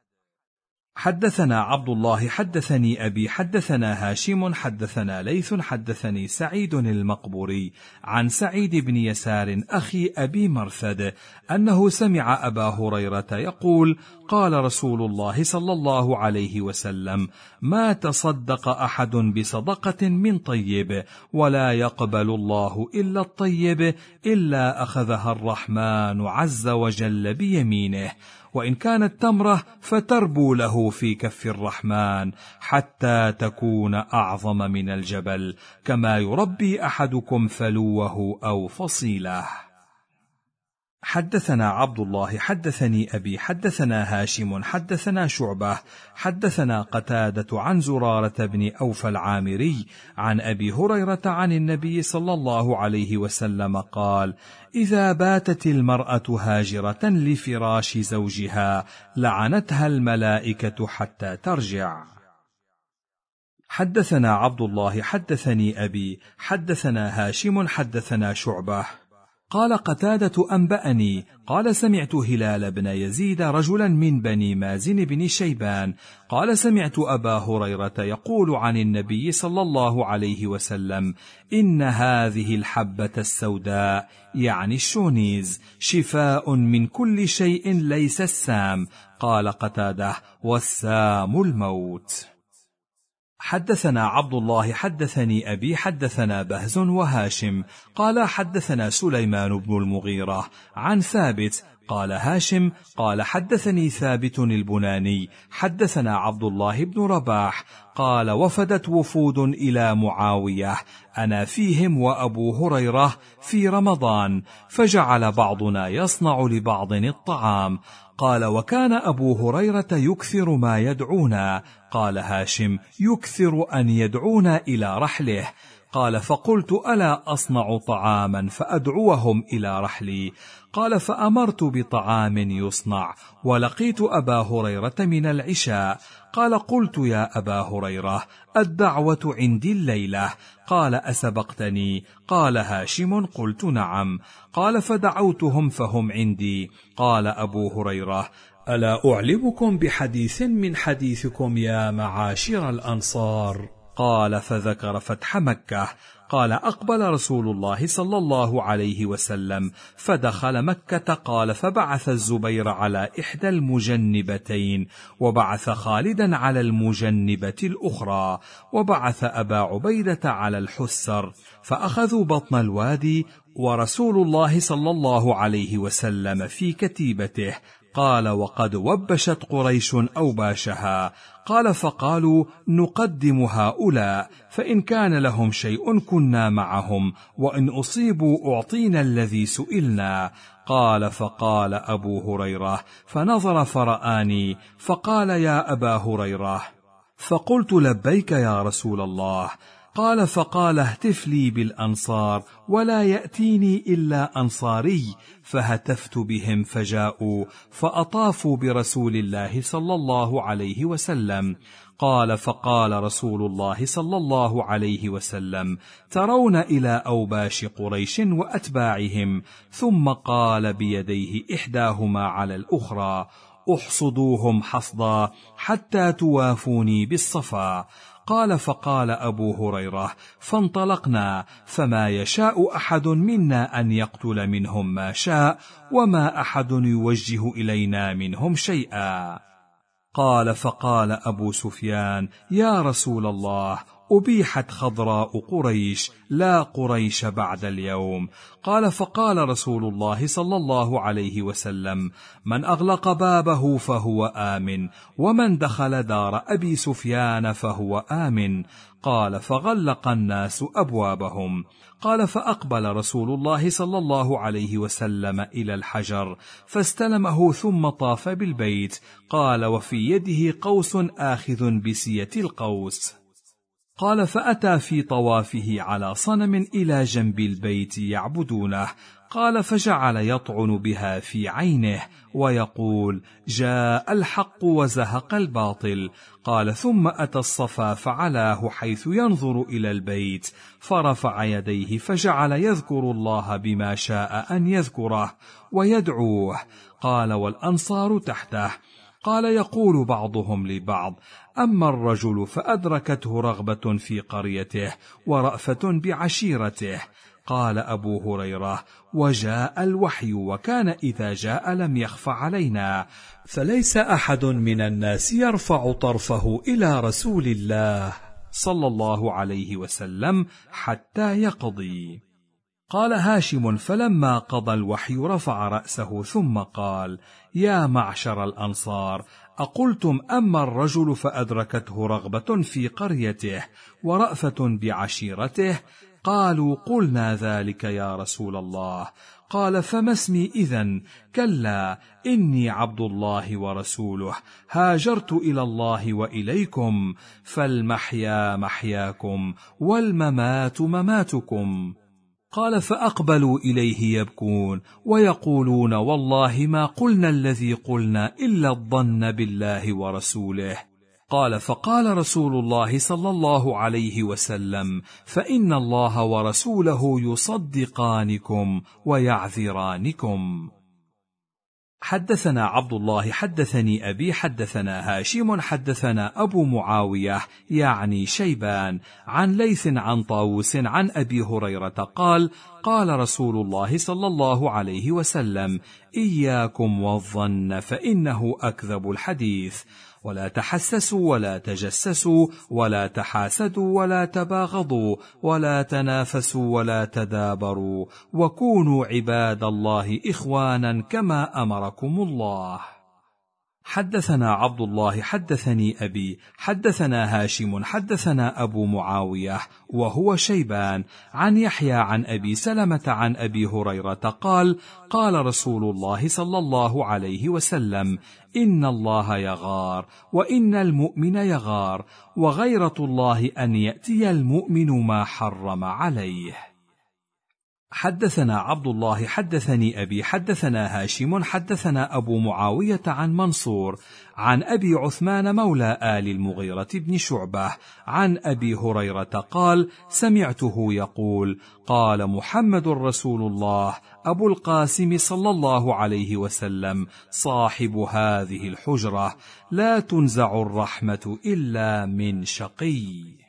حدثنا عبد الله حدثني أبي حدثنا هاشم حدثنا ليث حدثني سعيد المقبوري عن سعيد بن يسار أخي أبي مرثد أنه سمع أبا هريرة يقول: قال رسول الله صلى الله عليه وسلم: ما تصدق أحد بصدقة من طيب ولا يقبل الله إلا الطيب إلا أخذها الرحمن عز وجل بيمينه، وإن كانت تمرة فتربو له في كف الرحمن حتى تكون أعظم من الجبل، كما يربي أحدكم فلوه أو فصيله. حدثنا عبد الله حدثني أبي حدثنا هاشم حدثنا شعبة حدثنا قتادة عن زرارة بن أوفى العامري عن أبي هريرة عن النبي صلى الله عليه وسلم قال: إذا باتت المرأة هاجرة لفراش زوجها لعنتها الملائكة حتى ترجع. حدثنا عبد الله حدثني أبي حدثنا هاشم حدثنا شعبة قال قتادة أنبأني قال: سمعت هلال بن يزيد رجلا من بني مازن بن شيبان قال: سمعت أبا هريرة يقول عن النبي صلى الله عليه وسلم: إن هذه الحبة السوداء يعني الشونيز شفاء من كل شيء ليس السام. قال قتادة: والسام الموت. حدثنا عبد الله حدثني أبي حدثنا بهز وهاشم قال حدثنا سليمان بن المغيرة عن ثابت قال هاشم قال حدثني ثابت البناني حدثنا عبد الله بن رباح قال: وفدت وفود إلى معاوية أنا فيهم وأبو هريرة في رمضان، فجعل بعضنا يصنع لبعض الطعام. قال: وكان أبو هريرة يكثر ما يدعونا. قال هاشم: يكثر أن يدعونا إلى رحله. قال: فقلت: ألا أصنع طعاما فأدعوهم إلى رحلي؟ قال: فأمرت بطعام يصنع ولقيت أبا هريرة من العشاء. قال: قلت: يا أبا هريرة، الدعوة عندي الليلة. قال: أسبقتني؟ قال هاشم: قلت: نعم. قال: فدعوتهم فهم عندي. قال أبو هريرة: ألا أعلمكم بحديث من حديثكم يا معاشر الأنصار؟ قال: فذكر فتح مكة. قال: أقبل رسول الله صلى الله عليه وسلم فدخل مكة. قال: فبعث الزبير على إحدى المجنبتين، وبعث خالدا على المجنبة الأخرى، وبعث أبا عبيدة على الحسر، فأخذوا بطن الوادي ورسول الله صلى الله عليه وسلم في كتيبته. قال: وقد وبشت قريش أوباشها. قال: فقالوا: نقدم هؤلاء، فإن كان لهم شيء كنا معهم، وإن أصيبوا أعطينا الذي سئلنا. قال: فقال أبو هريرة: فنظر فرآني فقال: يا أبا هريرة. فقلت: لبيك يا رسول الله. قال: فقال: اهتف لي بالأنصار ولا يأتيني إلا أنصاري. فهتفت بهم فجاءوا فأطافوا برسول الله صلى الله عليه وسلم. قال: فقال رسول الله صلى الله عليه وسلم: ترون إلى أوباش قريش وأتباعهم. ثم قال بيديه إحداهما على الأخرى: احصدوهم حصدا حتى توافوني بالصفا. قال: فقال أبو هريرة: فانطلقنا، فما يشاء أحد منا أن يقتل منهم ما شاء، وما أحد يوجه إلينا منهم شيئا. قال: فقال أبو سفيان: يا رسول الله، أبيحت خضراء قريش، لا قريش بعد اليوم. قال: فقال رسول الله صلى الله عليه وسلم: من أغلق بابه فهو آمن، ومن دخل دار أبي سفيان فهو آمن. قال: فغلق الناس أبوابهم. قال: فأقبل رسول الله صلى الله عليه وسلم إلى الحجر فاستلمه ثم طاف بالبيت. قال: وفي يده قوس آخذ بسية القوس. قال: فأتى في طوافه على صنم إلى جنب البيت يعبدونه. قال: فجعل يطعن بها في عينه ويقول: جاء الحق وزهق الباطل. قال: ثم أتى الصفا فعلاه حيث ينظر إلى البيت، فرفع يديه فجعل يذكر الله بما شاء أن يذكره ويدعوه. قال: والأنصار تحته. قال: يقول بعضهم لبعض: أما الرجل فأدركته رغبة في قريته ورأفة بعشيرته. قال أبو هريرة: وجاء الوحي، وكان إذا جاء لم يخف علينا، فليس أحد من الناس يرفع طرفه إلى رسول الله صلى الله عليه وسلم حتى يقضي. قال هاشم: فلما قضى الوحي رفع رأسه ثم قال: يا معشر الأنصار، أقلتم أما الرجل فأدركته رغبة في قريته ورأفة بعشيرته؟ قالوا: قلنا ذلك يا رسول الله. قال: فما اسمي إذن؟ كلا، إني عبد الله ورسوله، هاجرت إلى الله وإليكم، فالمحيا محياكم والممات مماتكم. قال: فأقبلوا إليه يبكون ويقولون: والله ما قلنا الذي قلنا إلا الظن بالله ورسوله. قال: فقال رسول الله صلى الله عليه وسلم: فإن الله ورسوله يصدقانكم ويعذرانكم. حدثنا عبد الله حدثني أبي حدثنا هاشم حدثنا أبو معاوية يعني شيبان عن ليث عن طاووس عن أبي هريرة قال: قال رسول الله صلى الله عليه وسلم: إياكم والظن فإنه أكذب الحديث، ولا تحسسوا ولا تجسسوا ولا تحاسدوا ولا تباغضوا ولا تنافسوا ولا تدابروا، وكونوا عباد الله إخوانا كما أمركم الله. حدثنا عبد الله حدثني أبي حدثنا هاشم حدثنا أبو معاوية وهو شيبان عن يحيى عن أبي سلمة عن أبي هريرة قال: قال رسول الله صلى الله عليه وسلم: إن الله يغار وإن المؤمن يغار، وغيرة الله أن يأتي المؤمن ما حرم عليه. حدثنا عبد الله حدثني أبي حدثنا هاشم حدثنا أبو معاوية عن منصور عن أبي عثمان مولى آل المغيرة بن شعبة عن أبي هريرة قال: سمعته يقول: قال محمد رسول الله أبو القاسم صلى الله عليه وسلم صاحب هذه الحجرة: لا تنزع الرحمة إلا من شقي.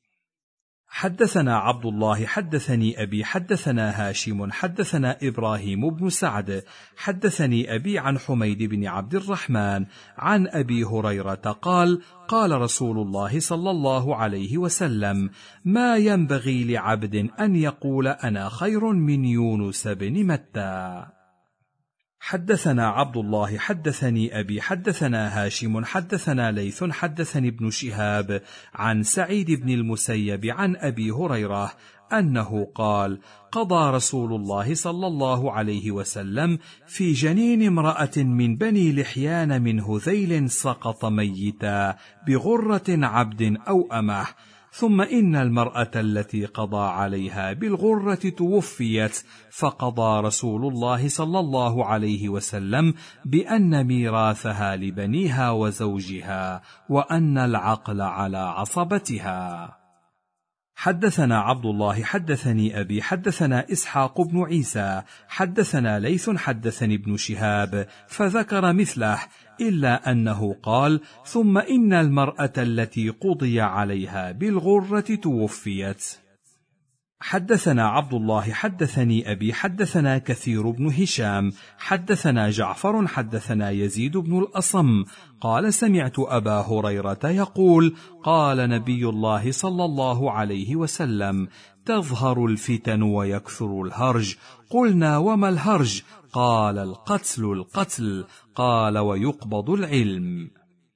حدثنا عبد الله حدثني أبي حدثنا هاشم حدثنا إبراهيم بن سعد حدثني أبي عن حميد بن عبد الرحمن عن أبي هريرة قال: قال رسول الله صلى الله عليه وسلم: ما ينبغي لعبد أن يقول أنا خير من يونس بن متى. حدثنا عبد الله حدثني أبي حدثنا هاشم حدثنا ليث حدثني ابن شهاب عن سعيد بن المسيب عن أبي هريرة أنه قال: قضى رسول الله صلى الله عليه وسلم في جنين امرأة من بني لحيان من هذيل سقط ميتا بغرة عبد أو أمه، ثم إن المرأة التي قضى عليها بالغرة توفيت، فقضى رسول الله صلى الله عليه وسلم بأن ميراثها لبنيها وزوجها، وأن العقل على عصبتها. حدثنا عبد الله حدثني أبي حدثنا إسحاق بن عيسى حدثنا ليث حدثني ابن شهاب فذكر مثله، إلا أنه قال: ثم إن المرأة التي قضي عليها بالغرة توفيت. حدثنا عبد الله حدثني أبي حدثنا كثير بن هشام حدثنا جعفر حدثنا يزيد بن الأصم قال: سمعت أبا هريرة يقول: قال نبي الله صلى الله عليه وسلم: تظهر الفتن ويكثر الهرج. قلنا: وما الهرج؟ قال: القتل القتل. قال: ويقبض العلم.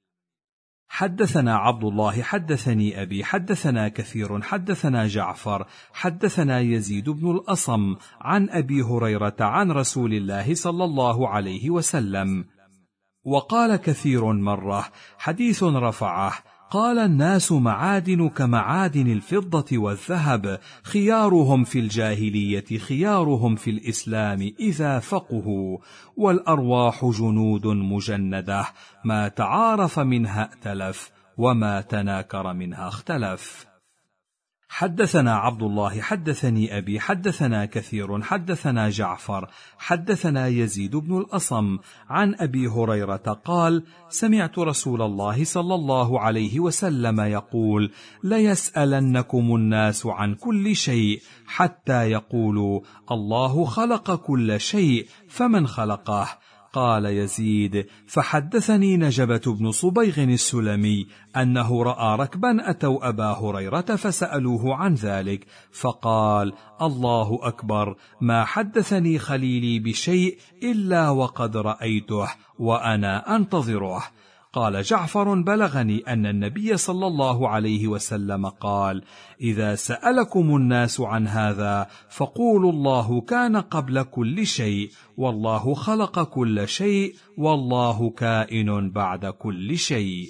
حدثنا عبد الله حدثني أبي حدثنا كثير حدثنا جعفر حدثنا يزيد بن الأصم عن أبي هريرة عن رسول الله صلى الله عليه وسلم. وقال كثير مرة حديث رفعه: قال: الناس معادن كمعادن الفضة والذهب، خيارهم في الجاهلية خيارهم في الإسلام إذا فقهوا، والأرواح جنود مجندة، ما تعارف منها ائتلف، وما تناكر منها اختلف. حدثنا عبد الله حدثني أبي حدثنا كثير حدثنا جعفر حدثنا يزيد بن الأصم عن أبي هريرة قال: سمعت رسول الله صلى الله عليه وسلم يقول: ليسألنكم الناس عن كل شيء حتى يقولوا: الله خلق كل شيء، فمن خلقه؟ قال يزيد: فحدثني نجبة بن صبيغ السلمي أنه رأى ركبا أتوا أبا هريرة فسألوه عن ذلك، فقال: الله أكبر، ما حدثني خليلي بشيء إلا وقد رأيته وأنا أنتظره. قال جعفر: بلغني أن النبي صلى الله عليه وسلم قال: إذا سألكم الناس عن هذا فقولوا الله كان قبل كل شيء، والله خلق كل شيء، والله كائن بعد كل شيء.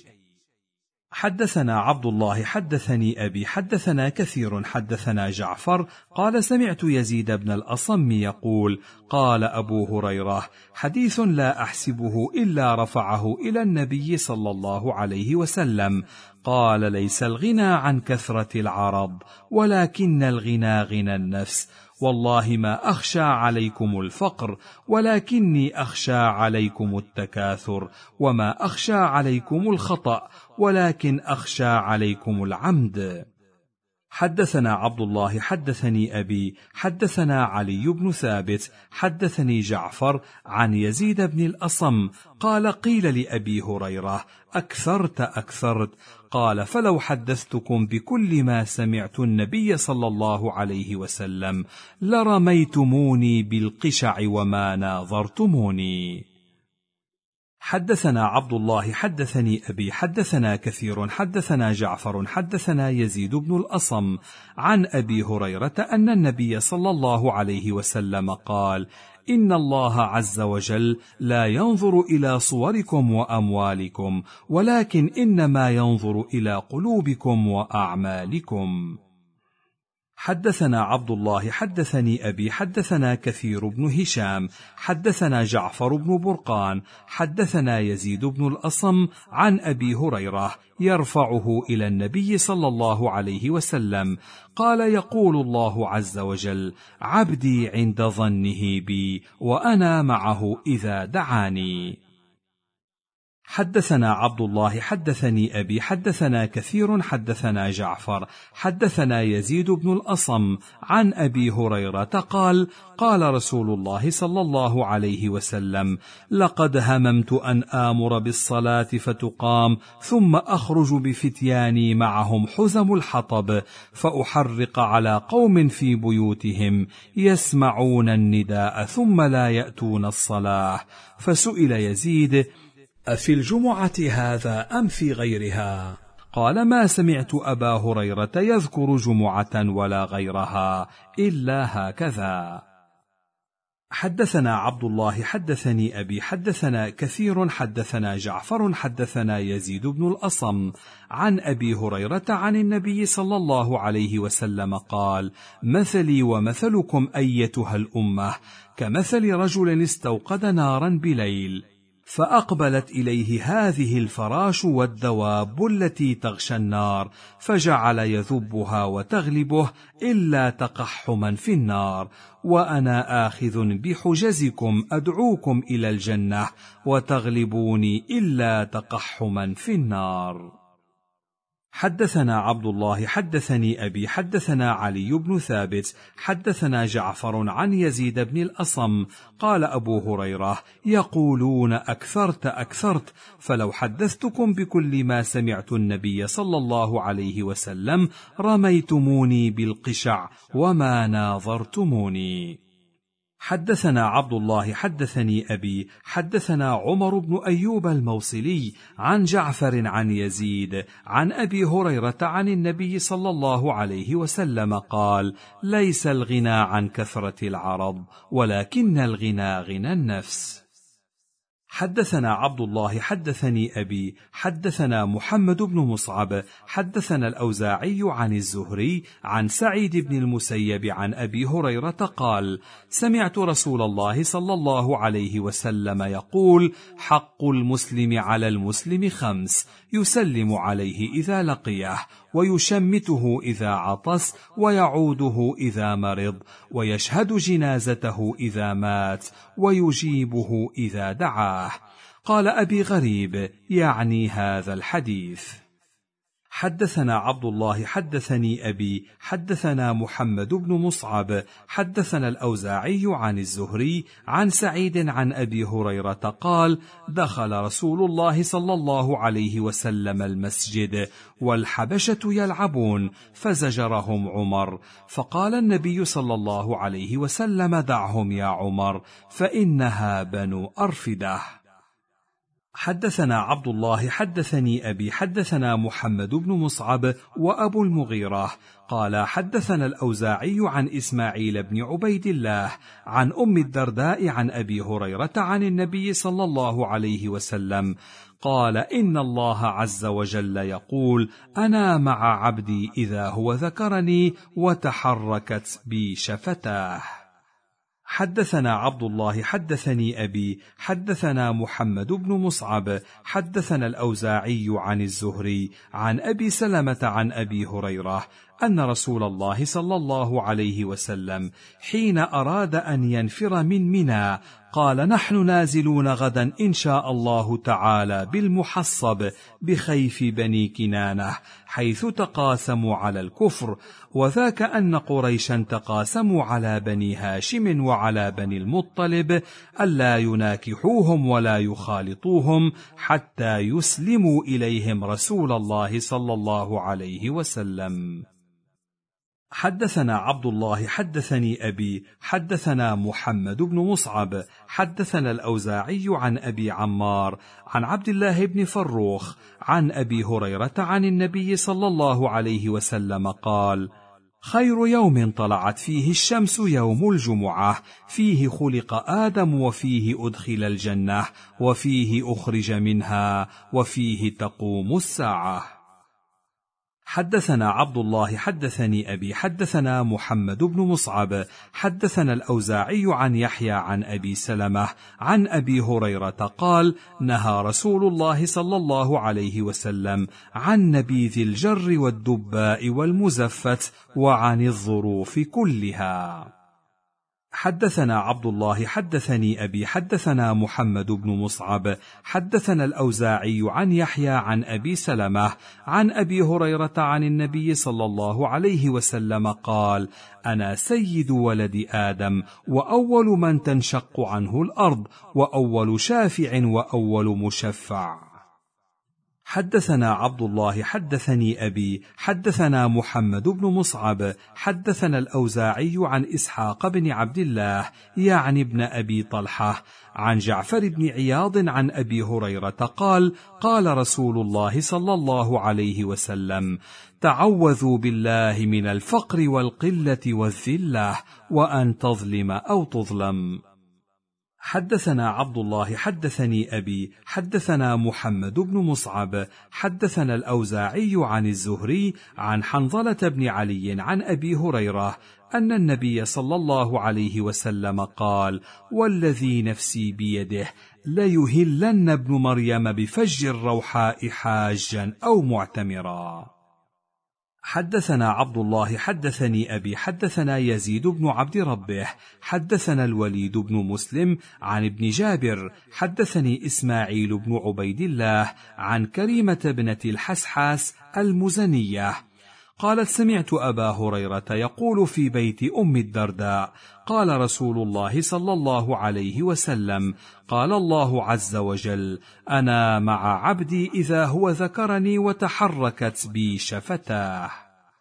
حدثنا عبد الله حدثني أبي حدثنا كثير حدثنا جعفر قال: سمعت يزيد بن الأصم يقول: قال أبو هريرة: حديث لا أحسبه إلا رفعه إلى النبي صلى الله عليه وسلم، قال: ليس الغنى عن كثرة العرب، ولكن الغنى غنى النفس، والله ما أخشى عليكم الفقر، ولكني أخشى عليكم التكاثر، وما أخشى عليكم الخطأ، ولكن أخشى عليكم العمد. حدثنا عبد الله حدثني أبي حدثنا علي بن ثابت حدثني جعفر عن يزيد بن الأصم قال: قيل لأبي هريرة: أكثرت. قال: فلو حدثتكم بكل ما سمعت النبي صلى الله عليه وسلم لرميتموني بالقشع وما ناظرتموني. حدثنا عبد الله حدثني أبي حدثنا كثير حدثنا جعفر حدثنا يزيد بن الأصم عن أبي هريرة أن النبي صلى الله عليه وسلم قال: إن الله عز وجل لا ينظر إلى صوركم وأموالكم، ولكن إنما ينظر إلى قلوبكم وأعمالكم. حدثنا عبد الله حدثني أبي حدثنا كثير بن هشام حدثنا جعفر بن برقان حدثنا يزيد بن الأصم عن أبي هريرة يرفعه إلى النبي صلى الله عليه وسلم قال: يقول الله عز وجل: عبدي عند ظنه بي وأنا معه إذا دعاني. حدثنا عبد الله حدثني أبي حدثنا كثير حدثنا جعفر حدثنا يزيد بن الأصم عن أبي هريرة قال: قال رسول الله صلى الله عليه وسلم: لقد هممت أن آمر بالصلاة فتقام، ثم أخرج بفتياني معهم حزم الحطب، فأحرق على قوم في بيوتهم يسمعون النداء ثم لا يأتون الصلاة. فسئل يزيد: أفي الجمعة هذا أم في غيرها؟ قال: ما سمعت أبا هريرة يذكر جمعة ولا غيرها إلا هكذا. حدثنا عبد الله حدثني أبي حدثنا كثير حدثنا جعفر حدثنا يزيد بن الأصم عن أبي هريرة عن النبي صلى الله عليه وسلم قال: مثلي ومثلكم أيتها الأمة كمثل رجل استوقد نارا بليل، فأقبلت إليه هذه الفراش والدواب التي تغشى النار، فجعل يذبها وتغلبه إلا تقحما في النار، وأنا آخذ بحجزكم أدعوكم إلى الجنة، وتغلبوني إلا تقحما في النار. حدثنا عبد الله حدثني أبي حدثنا علي بن ثابت حدثنا جعفر عن يزيد بن الأصم قال: أبو هريرة: يقولون أكثرت، فلو حدثتكم بكل ما سمعت النبي صلى الله عليه وسلم رميتموني بالقشع وما ناظرتموني. حدثنا عبد الله حدثني أبي حدثنا عمر بن أيوب الموصلي عن جعفر عن يزيد عن أبي هريرة عن النبي صلى الله عليه وسلم قال: ليس الغنى عن كثرة العرب، ولكن الغنى غنى النفس. حدثنا عبد الله حدثني أبي حدثنا محمد بن مصعب حدثنا الأوزاعي عن الزهري عن سعيد بن المسيب عن أبي هريرة قال: سمعت رسول الله صلى الله عليه وسلم يقول: حق المسلم على المسلم 5: يسلم عليه إذا لقيه، ويشمته إذا عطس، ويعوده إذا مرض، ويشهد جنازته إذا مات، ويجيبه إذا دعاه. قال: أبي غريب، يعني هذا الحديث. حدثنا عبد الله حدثني أبي حدثنا محمد بن مصعب حدثنا الأوزاعي عن الزهري عن سعيد عن أبي هريرة قال: دخل رسول الله صلى الله عليه وسلم المسجد والحبشة يلعبون فزجرهم عمر، فقال النبي صلى الله عليه وسلم: دعهم يا عمر فإنها بنو أرفدة. حدثنا عبد الله حدثني أبي حدثنا محمد بن مصعب وأبو المغيرة قال: حدثنا الأوزاعي عن إسماعيل بن عبيد الله عن أم الدرداء عن أبي هريرة عن النبي صلى الله عليه وسلم قال: إن الله عز وجل يقول: أنا مع عبدي إذا هو ذكرني وتحركت بي شفتاه. حدثنا عبد الله حدثني أبي حدثنا محمد بن مصعب حدثنا الأوزاعي عن الزهري عن أبي سلمة عن أبي هريرة أن رسول الله صلى الله عليه وسلم حين أراد أن ينفر من منى قال: نحن نازلون غدا إن شاء الله تعالى بالمحصب بخيف بني كنانة حيث تقاسموا على الكفر، وذاك أن قريشا تقاسموا على بني هاشم وعلى بني المطلب ألا يناكحوهم ولا يخالطوهم حتى يسلموا إليهم رسول الله صلى الله عليه وسلم. حدثنا عبد الله حدثني أبي حدثنا محمد بن مصعب حدثنا الأوزاعي عن أبي عمار عن عبد الله بن فروخ عن أبي هريرة عن النبي صلى الله عليه وسلم قال: خير يوم طلعت فيه الشمس يوم الجمعة، فيه خلق آدم وفيه أدخل الجنة وفيه أخرج منها وفيه تقوم الساعة. حدثنا عبد الله حدثني أبي حدثنا محمد بن مصعب حدثنا الأوزاعي عن يحيى عن أبي سلمة عن أبي هريرة قال: نهى رسول الله صلى الله عليه وسلم عن نبيذ الجر والدباء والمزفت وعن الظروف كلها. حدثنا عبد الله حدثني أبي حدثنا محمد بن مصعب حدثنا الأوزاعي عن يحيى عن أبي سلمة عن أبي هريرة عن النبي صلى الله عليه وسلم قال: أنا سيد ولد آدم وأول من تنشق عنه الأرض وأول شافع وأول مشفع. حدثنا عبد الله حدثني أبي حدثنا محمد بن مصعب حدثنا الأوزاعي عن إسحاق بن عبد الله يعني ابن أبي طلحة عن جعفر بن عياض عن أبي هريرة قال: قال رسول الله صلى الله عليه وسلم: تعوذوا بالله من الفقر والقلة والذلة وأن تظلم أو تظلم. حدثنا عبد الله حدثني أبي حدثنا محمد بن مصعب حدثنا الأوزاعي عن الزهري عن حنظلة بن علي عن أبي هريرة أن النبي صلى الله عليه وسلم قال: والذي نفسي بيده ليهلن ابن مريم بفج الروحاء حاجا أو معتمرا. حدثنا عبد الله حدثني أبي حدثنا يزيد بن عبد ربه حدثنا الوليد بن مسلم عن ابن جابر حدثني إسماعيل بن عبيد الله عن كريمة بنة الحسحاس المزنية قالت: سمعت أبا هريرة يقول في بيت أم الدرداء: قال رسول الله صلى الله عليه وسلم: قال الله عز وجل: أنا مع عبدي إذا هو ذكرني وتحركت بي شفتاه.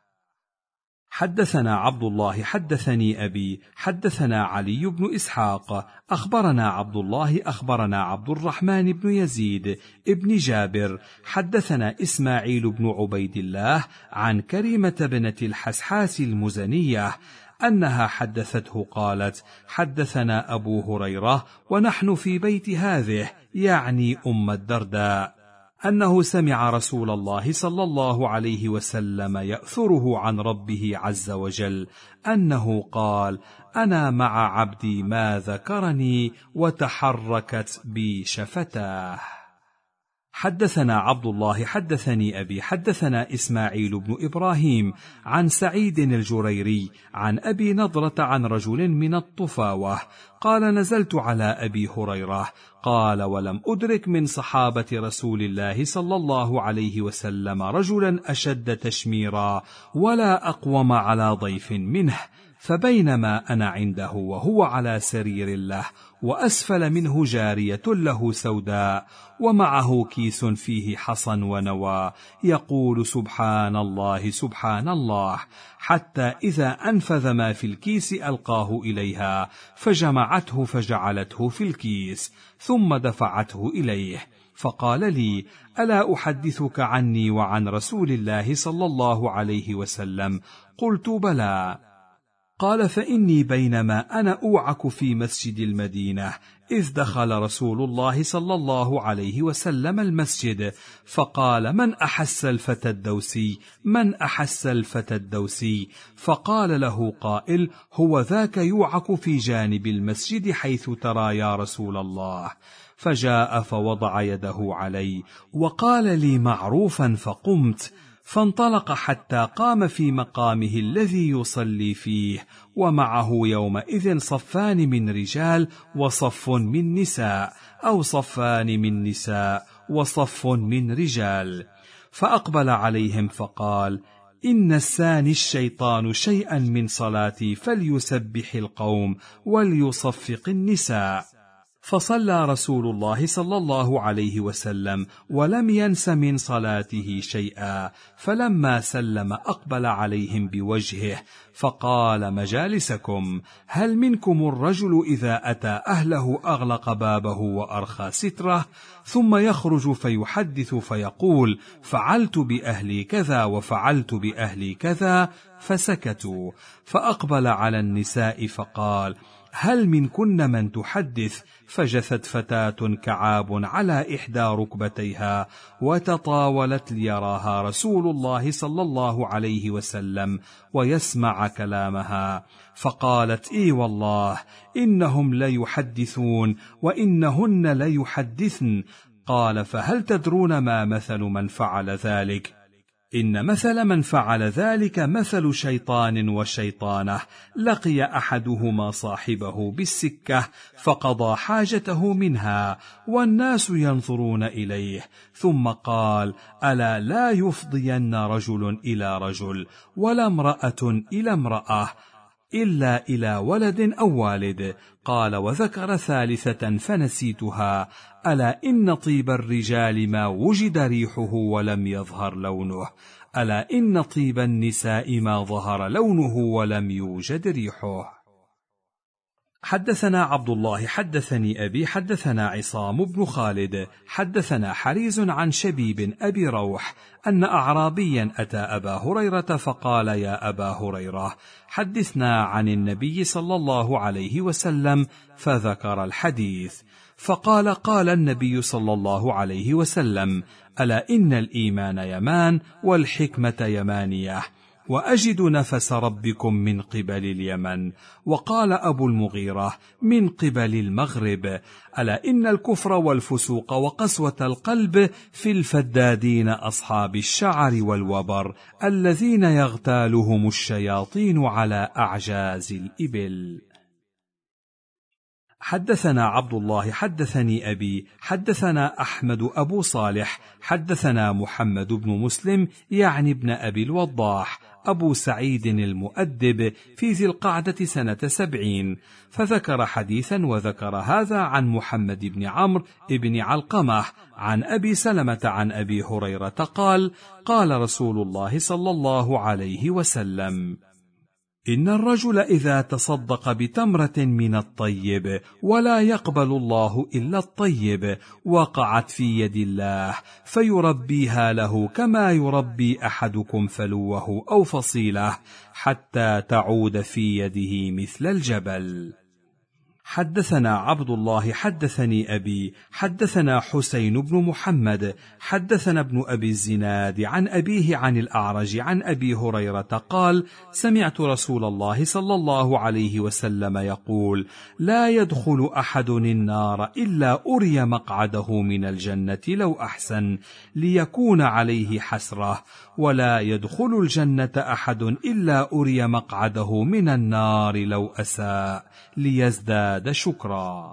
حدثنا عبد الله حدثني أبي حدثنا علي بن إسحاق أخبرنا عبد الله أخبرنا عبد الرحمن بن يزيد ابن جابر حدثنا إسماعيل بن عبيد الله عن كريمة بنة الحسحاس المزنية أنها حدثته قالت: حدثنا أبو هريرة ونحن في بيت هذه يعني أم الدرداء أنه سمع رسول الله صلى الله عليه وسلم يأثره عن ربه عز وجل أنه قال: أنا مع عبدي ما ذكرني وتحركت بي شفتاه. حدثنا عبد الله حدثني أبي حدثنا إسماعيل بن إبراهيم عن سعيد الجريري عن أبي نضرة عن رجل من الطفاوة قال نزلت على أبي هريرة قال ولم أدرك من صحابة رسول الله صلى الله عليه وسلم رجلا أشد تشميرا ولا أقوم على ضيف منه، فبينما أنا عنده وهو على سرير له وأسفل منه جارية له سوداء ومعه كيس فيه حصى ونوى يقول سبحان الله سبحان الله، حتى إذا أنفذ ما في الكيس ألقاه إليها فجمعته فجعلته في الكيس ثم دفعته إليه، فقال لي ألا أحدثك عني وعن رسول الله صلى الله عليه وسلم؟ قلت بلى. قال فإني بينما أنا أوعك في مسجد المدينة إذ دخل رسول الله صلى الله عليه وسلم المسجد فقال من أحس الفتى الدوسي من أحس الفتى الدوسي، فقال له قائل هو ذاك يوعك في جانب المسجد حيث ترى يا رسول الله، فجاء فوضع يده علي وقال لي معروفا فقمت، فانطلق حتى قام في مقامه الذي يصلي فيه ومعه يومئذ صفان من رجال وصف من نساء أو صفان من نساء وصف من رجال، فأقبل عليهم فقال إن الساني الشيطان شيئا من صلاتي فليسبح القوم وليصفق النساء، فصلى رسول الله صلى الله عليه وسلم ولم ينس من صلاته شيئا، فلما سلم أقبل عليهم بوجهه فقال مجالسكم، هل منكم الرجل إذا أتى أهله أغلق بابه وأرخى ستره ثم يخرج فيحدث فيقول فعلت بأهلي كذا وفعلت بأهلي كذا، فسكتوا، فأقبل على النساء فقال هل منكن من تحدث؟ فجثت فتاة كعاب على إحدى ركبتيها وتطاولت ليراها رسول الله صلى الله عليه وسلم ويسمع كلامها، فقالت إي والله إنهم ليحدثون وإنهن ليحدثن. قال فهل تدرون ما مثل من فعل ذلك؟ إن مثل من فعل ذلك مثل شيطان وشيطانه، لقي أحدهما صاحبه بالسكة فقضى حاجته منها والناس ينظرون إليه، ثم قال ألا لا يفضين رجل إلى رجل ولا امرأة إلى امرأة إلا إلى ولد أو والد. قال وذكر ثالثة فنسيتها، ألا إن طيب الرجال ما وجد ريحه ولم يظهر لونه، ألا إن طيب النساء ما ظهر لونه ولم يوجد ريحه. حدثنا عبد الله حدثني أبي حدثنا عصام بن خالد حدثنا حريز عن شبيب أبي روح أن أعرابيا أتى أبا هريرة فقال يا أبا هريرة حدثنا عن النبي صلى الله عليه وسلم، فذكر الحديث، فقال قال النبي صلى الله عليه وسلم ألا إن الإيمان يمان والحكمة يمانية، وأجد نفس ربكم من قبل اليمن. وقال أبو المغيرة من قبل المغرب، ألا إن الكفر والفسوق وقسوة القلب في الفدادين أصحاب الشعر والوبر الذين يغتالهم الشياطين على أعجاز الإبل. حدثنا عبد الله حدثني أبي حدثنا أحمد أبو صالح حدثنا محمد بن مسلم يعني ابن أبي الوضاح أبو سعيد المؤدب في ذي القعدة سنة 70، فذكر حديثا وذكر هذا عن محمد بن عمرو بن علقمة عن أبي سلمة عن أبي هريرة قال قال رسول الله صلى الله عليه وسلم إن الرجل إذا تصدق بتمرة من الطيب ولا يقبل الله إلا الطيب وقعت في يد الله فيربيها له كما يربي أحدكم فلوه أو فصيله حتى تعود في يده مثل الجبل. حدثنا عبد الله حدثني أبي حدثنا حسين بن محمد حدثنا ابن أبي الزناد عن أبيه عن الأعرج عن أبي هريرة قال: سمعت رسول الله صلى الله عليه وسلم يقول: لا يدخل أحد النار إلا أري مقعده من الجنة لو أحسن ليكون عليه حسرة، ولا يدخل الجنة أحد إلا أري مقعده من النار لو أساء ليزداد شكرا.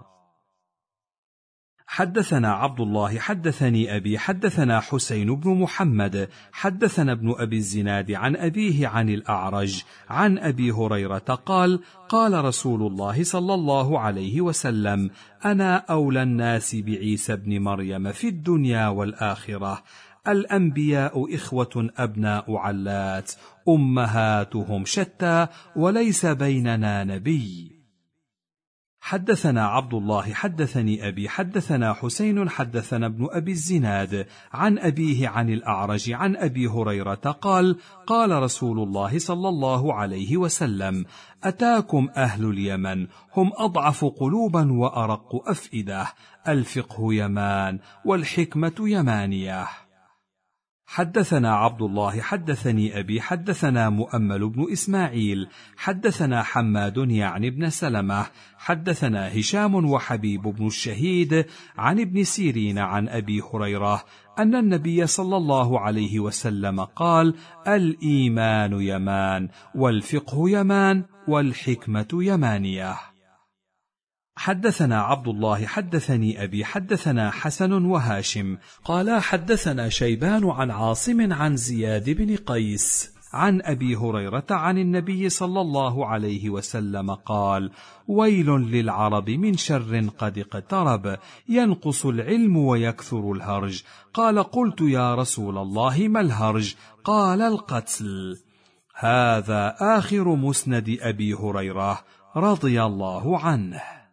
حدثنا عبد الله حدثني أبي حدثنا حسين بن محمد حدثنا ابن أبي الزناد عن أبيه عن الأعرج عن أبي هريرة قال: قال رسول الله صلى الله عليه وسلم: أنا أولى الناس بعيسى بن مريم في الدنيا والآخرة، الأنبياء إخوة أبناء علات، أمهاتهم شتى، وليس بيننا نبي. حدثنا عبد الله حدثني أبي حدثنا حسين حدثنا ابن أبي الزناد عن أبيه عن الأعرج عن أبي هريرة قال: قال رسول الله صلى الله عليه وسلم: أتاكم أهل اليمن، هم أضعف قلوبا وأرق أفئدة، الفقه يمان والحكمة يمانية. حدثنا عبد الله حدثني أبي حدثنا مؤمل بن إسماعيل حدثنا حماد يعني بن سلمة حدثنا هشام وحبيب بن الشهيد عن ابن سيرين عن أبي هريرة أن النبي صلى الله عليه وسلم قال: الإيمان يمان والفقه يمان والحكمة يمانية. حدثنا عبد الله حدثني أبي حدثنا حسن وهاشم قال: حدثنا شيبان عن عاصم عن زياد بن قيس عن أبي هريرة عن النبي صلى الله عليه وسلم قال: ويل للعرب من شر قد اقترب، ينقص العلم ويكثر الهرج. قال: قلت يا رسول الله ما الهرج؟ قال: القتل. هذا آخر مسند أبي هريرة رضي الله عنه.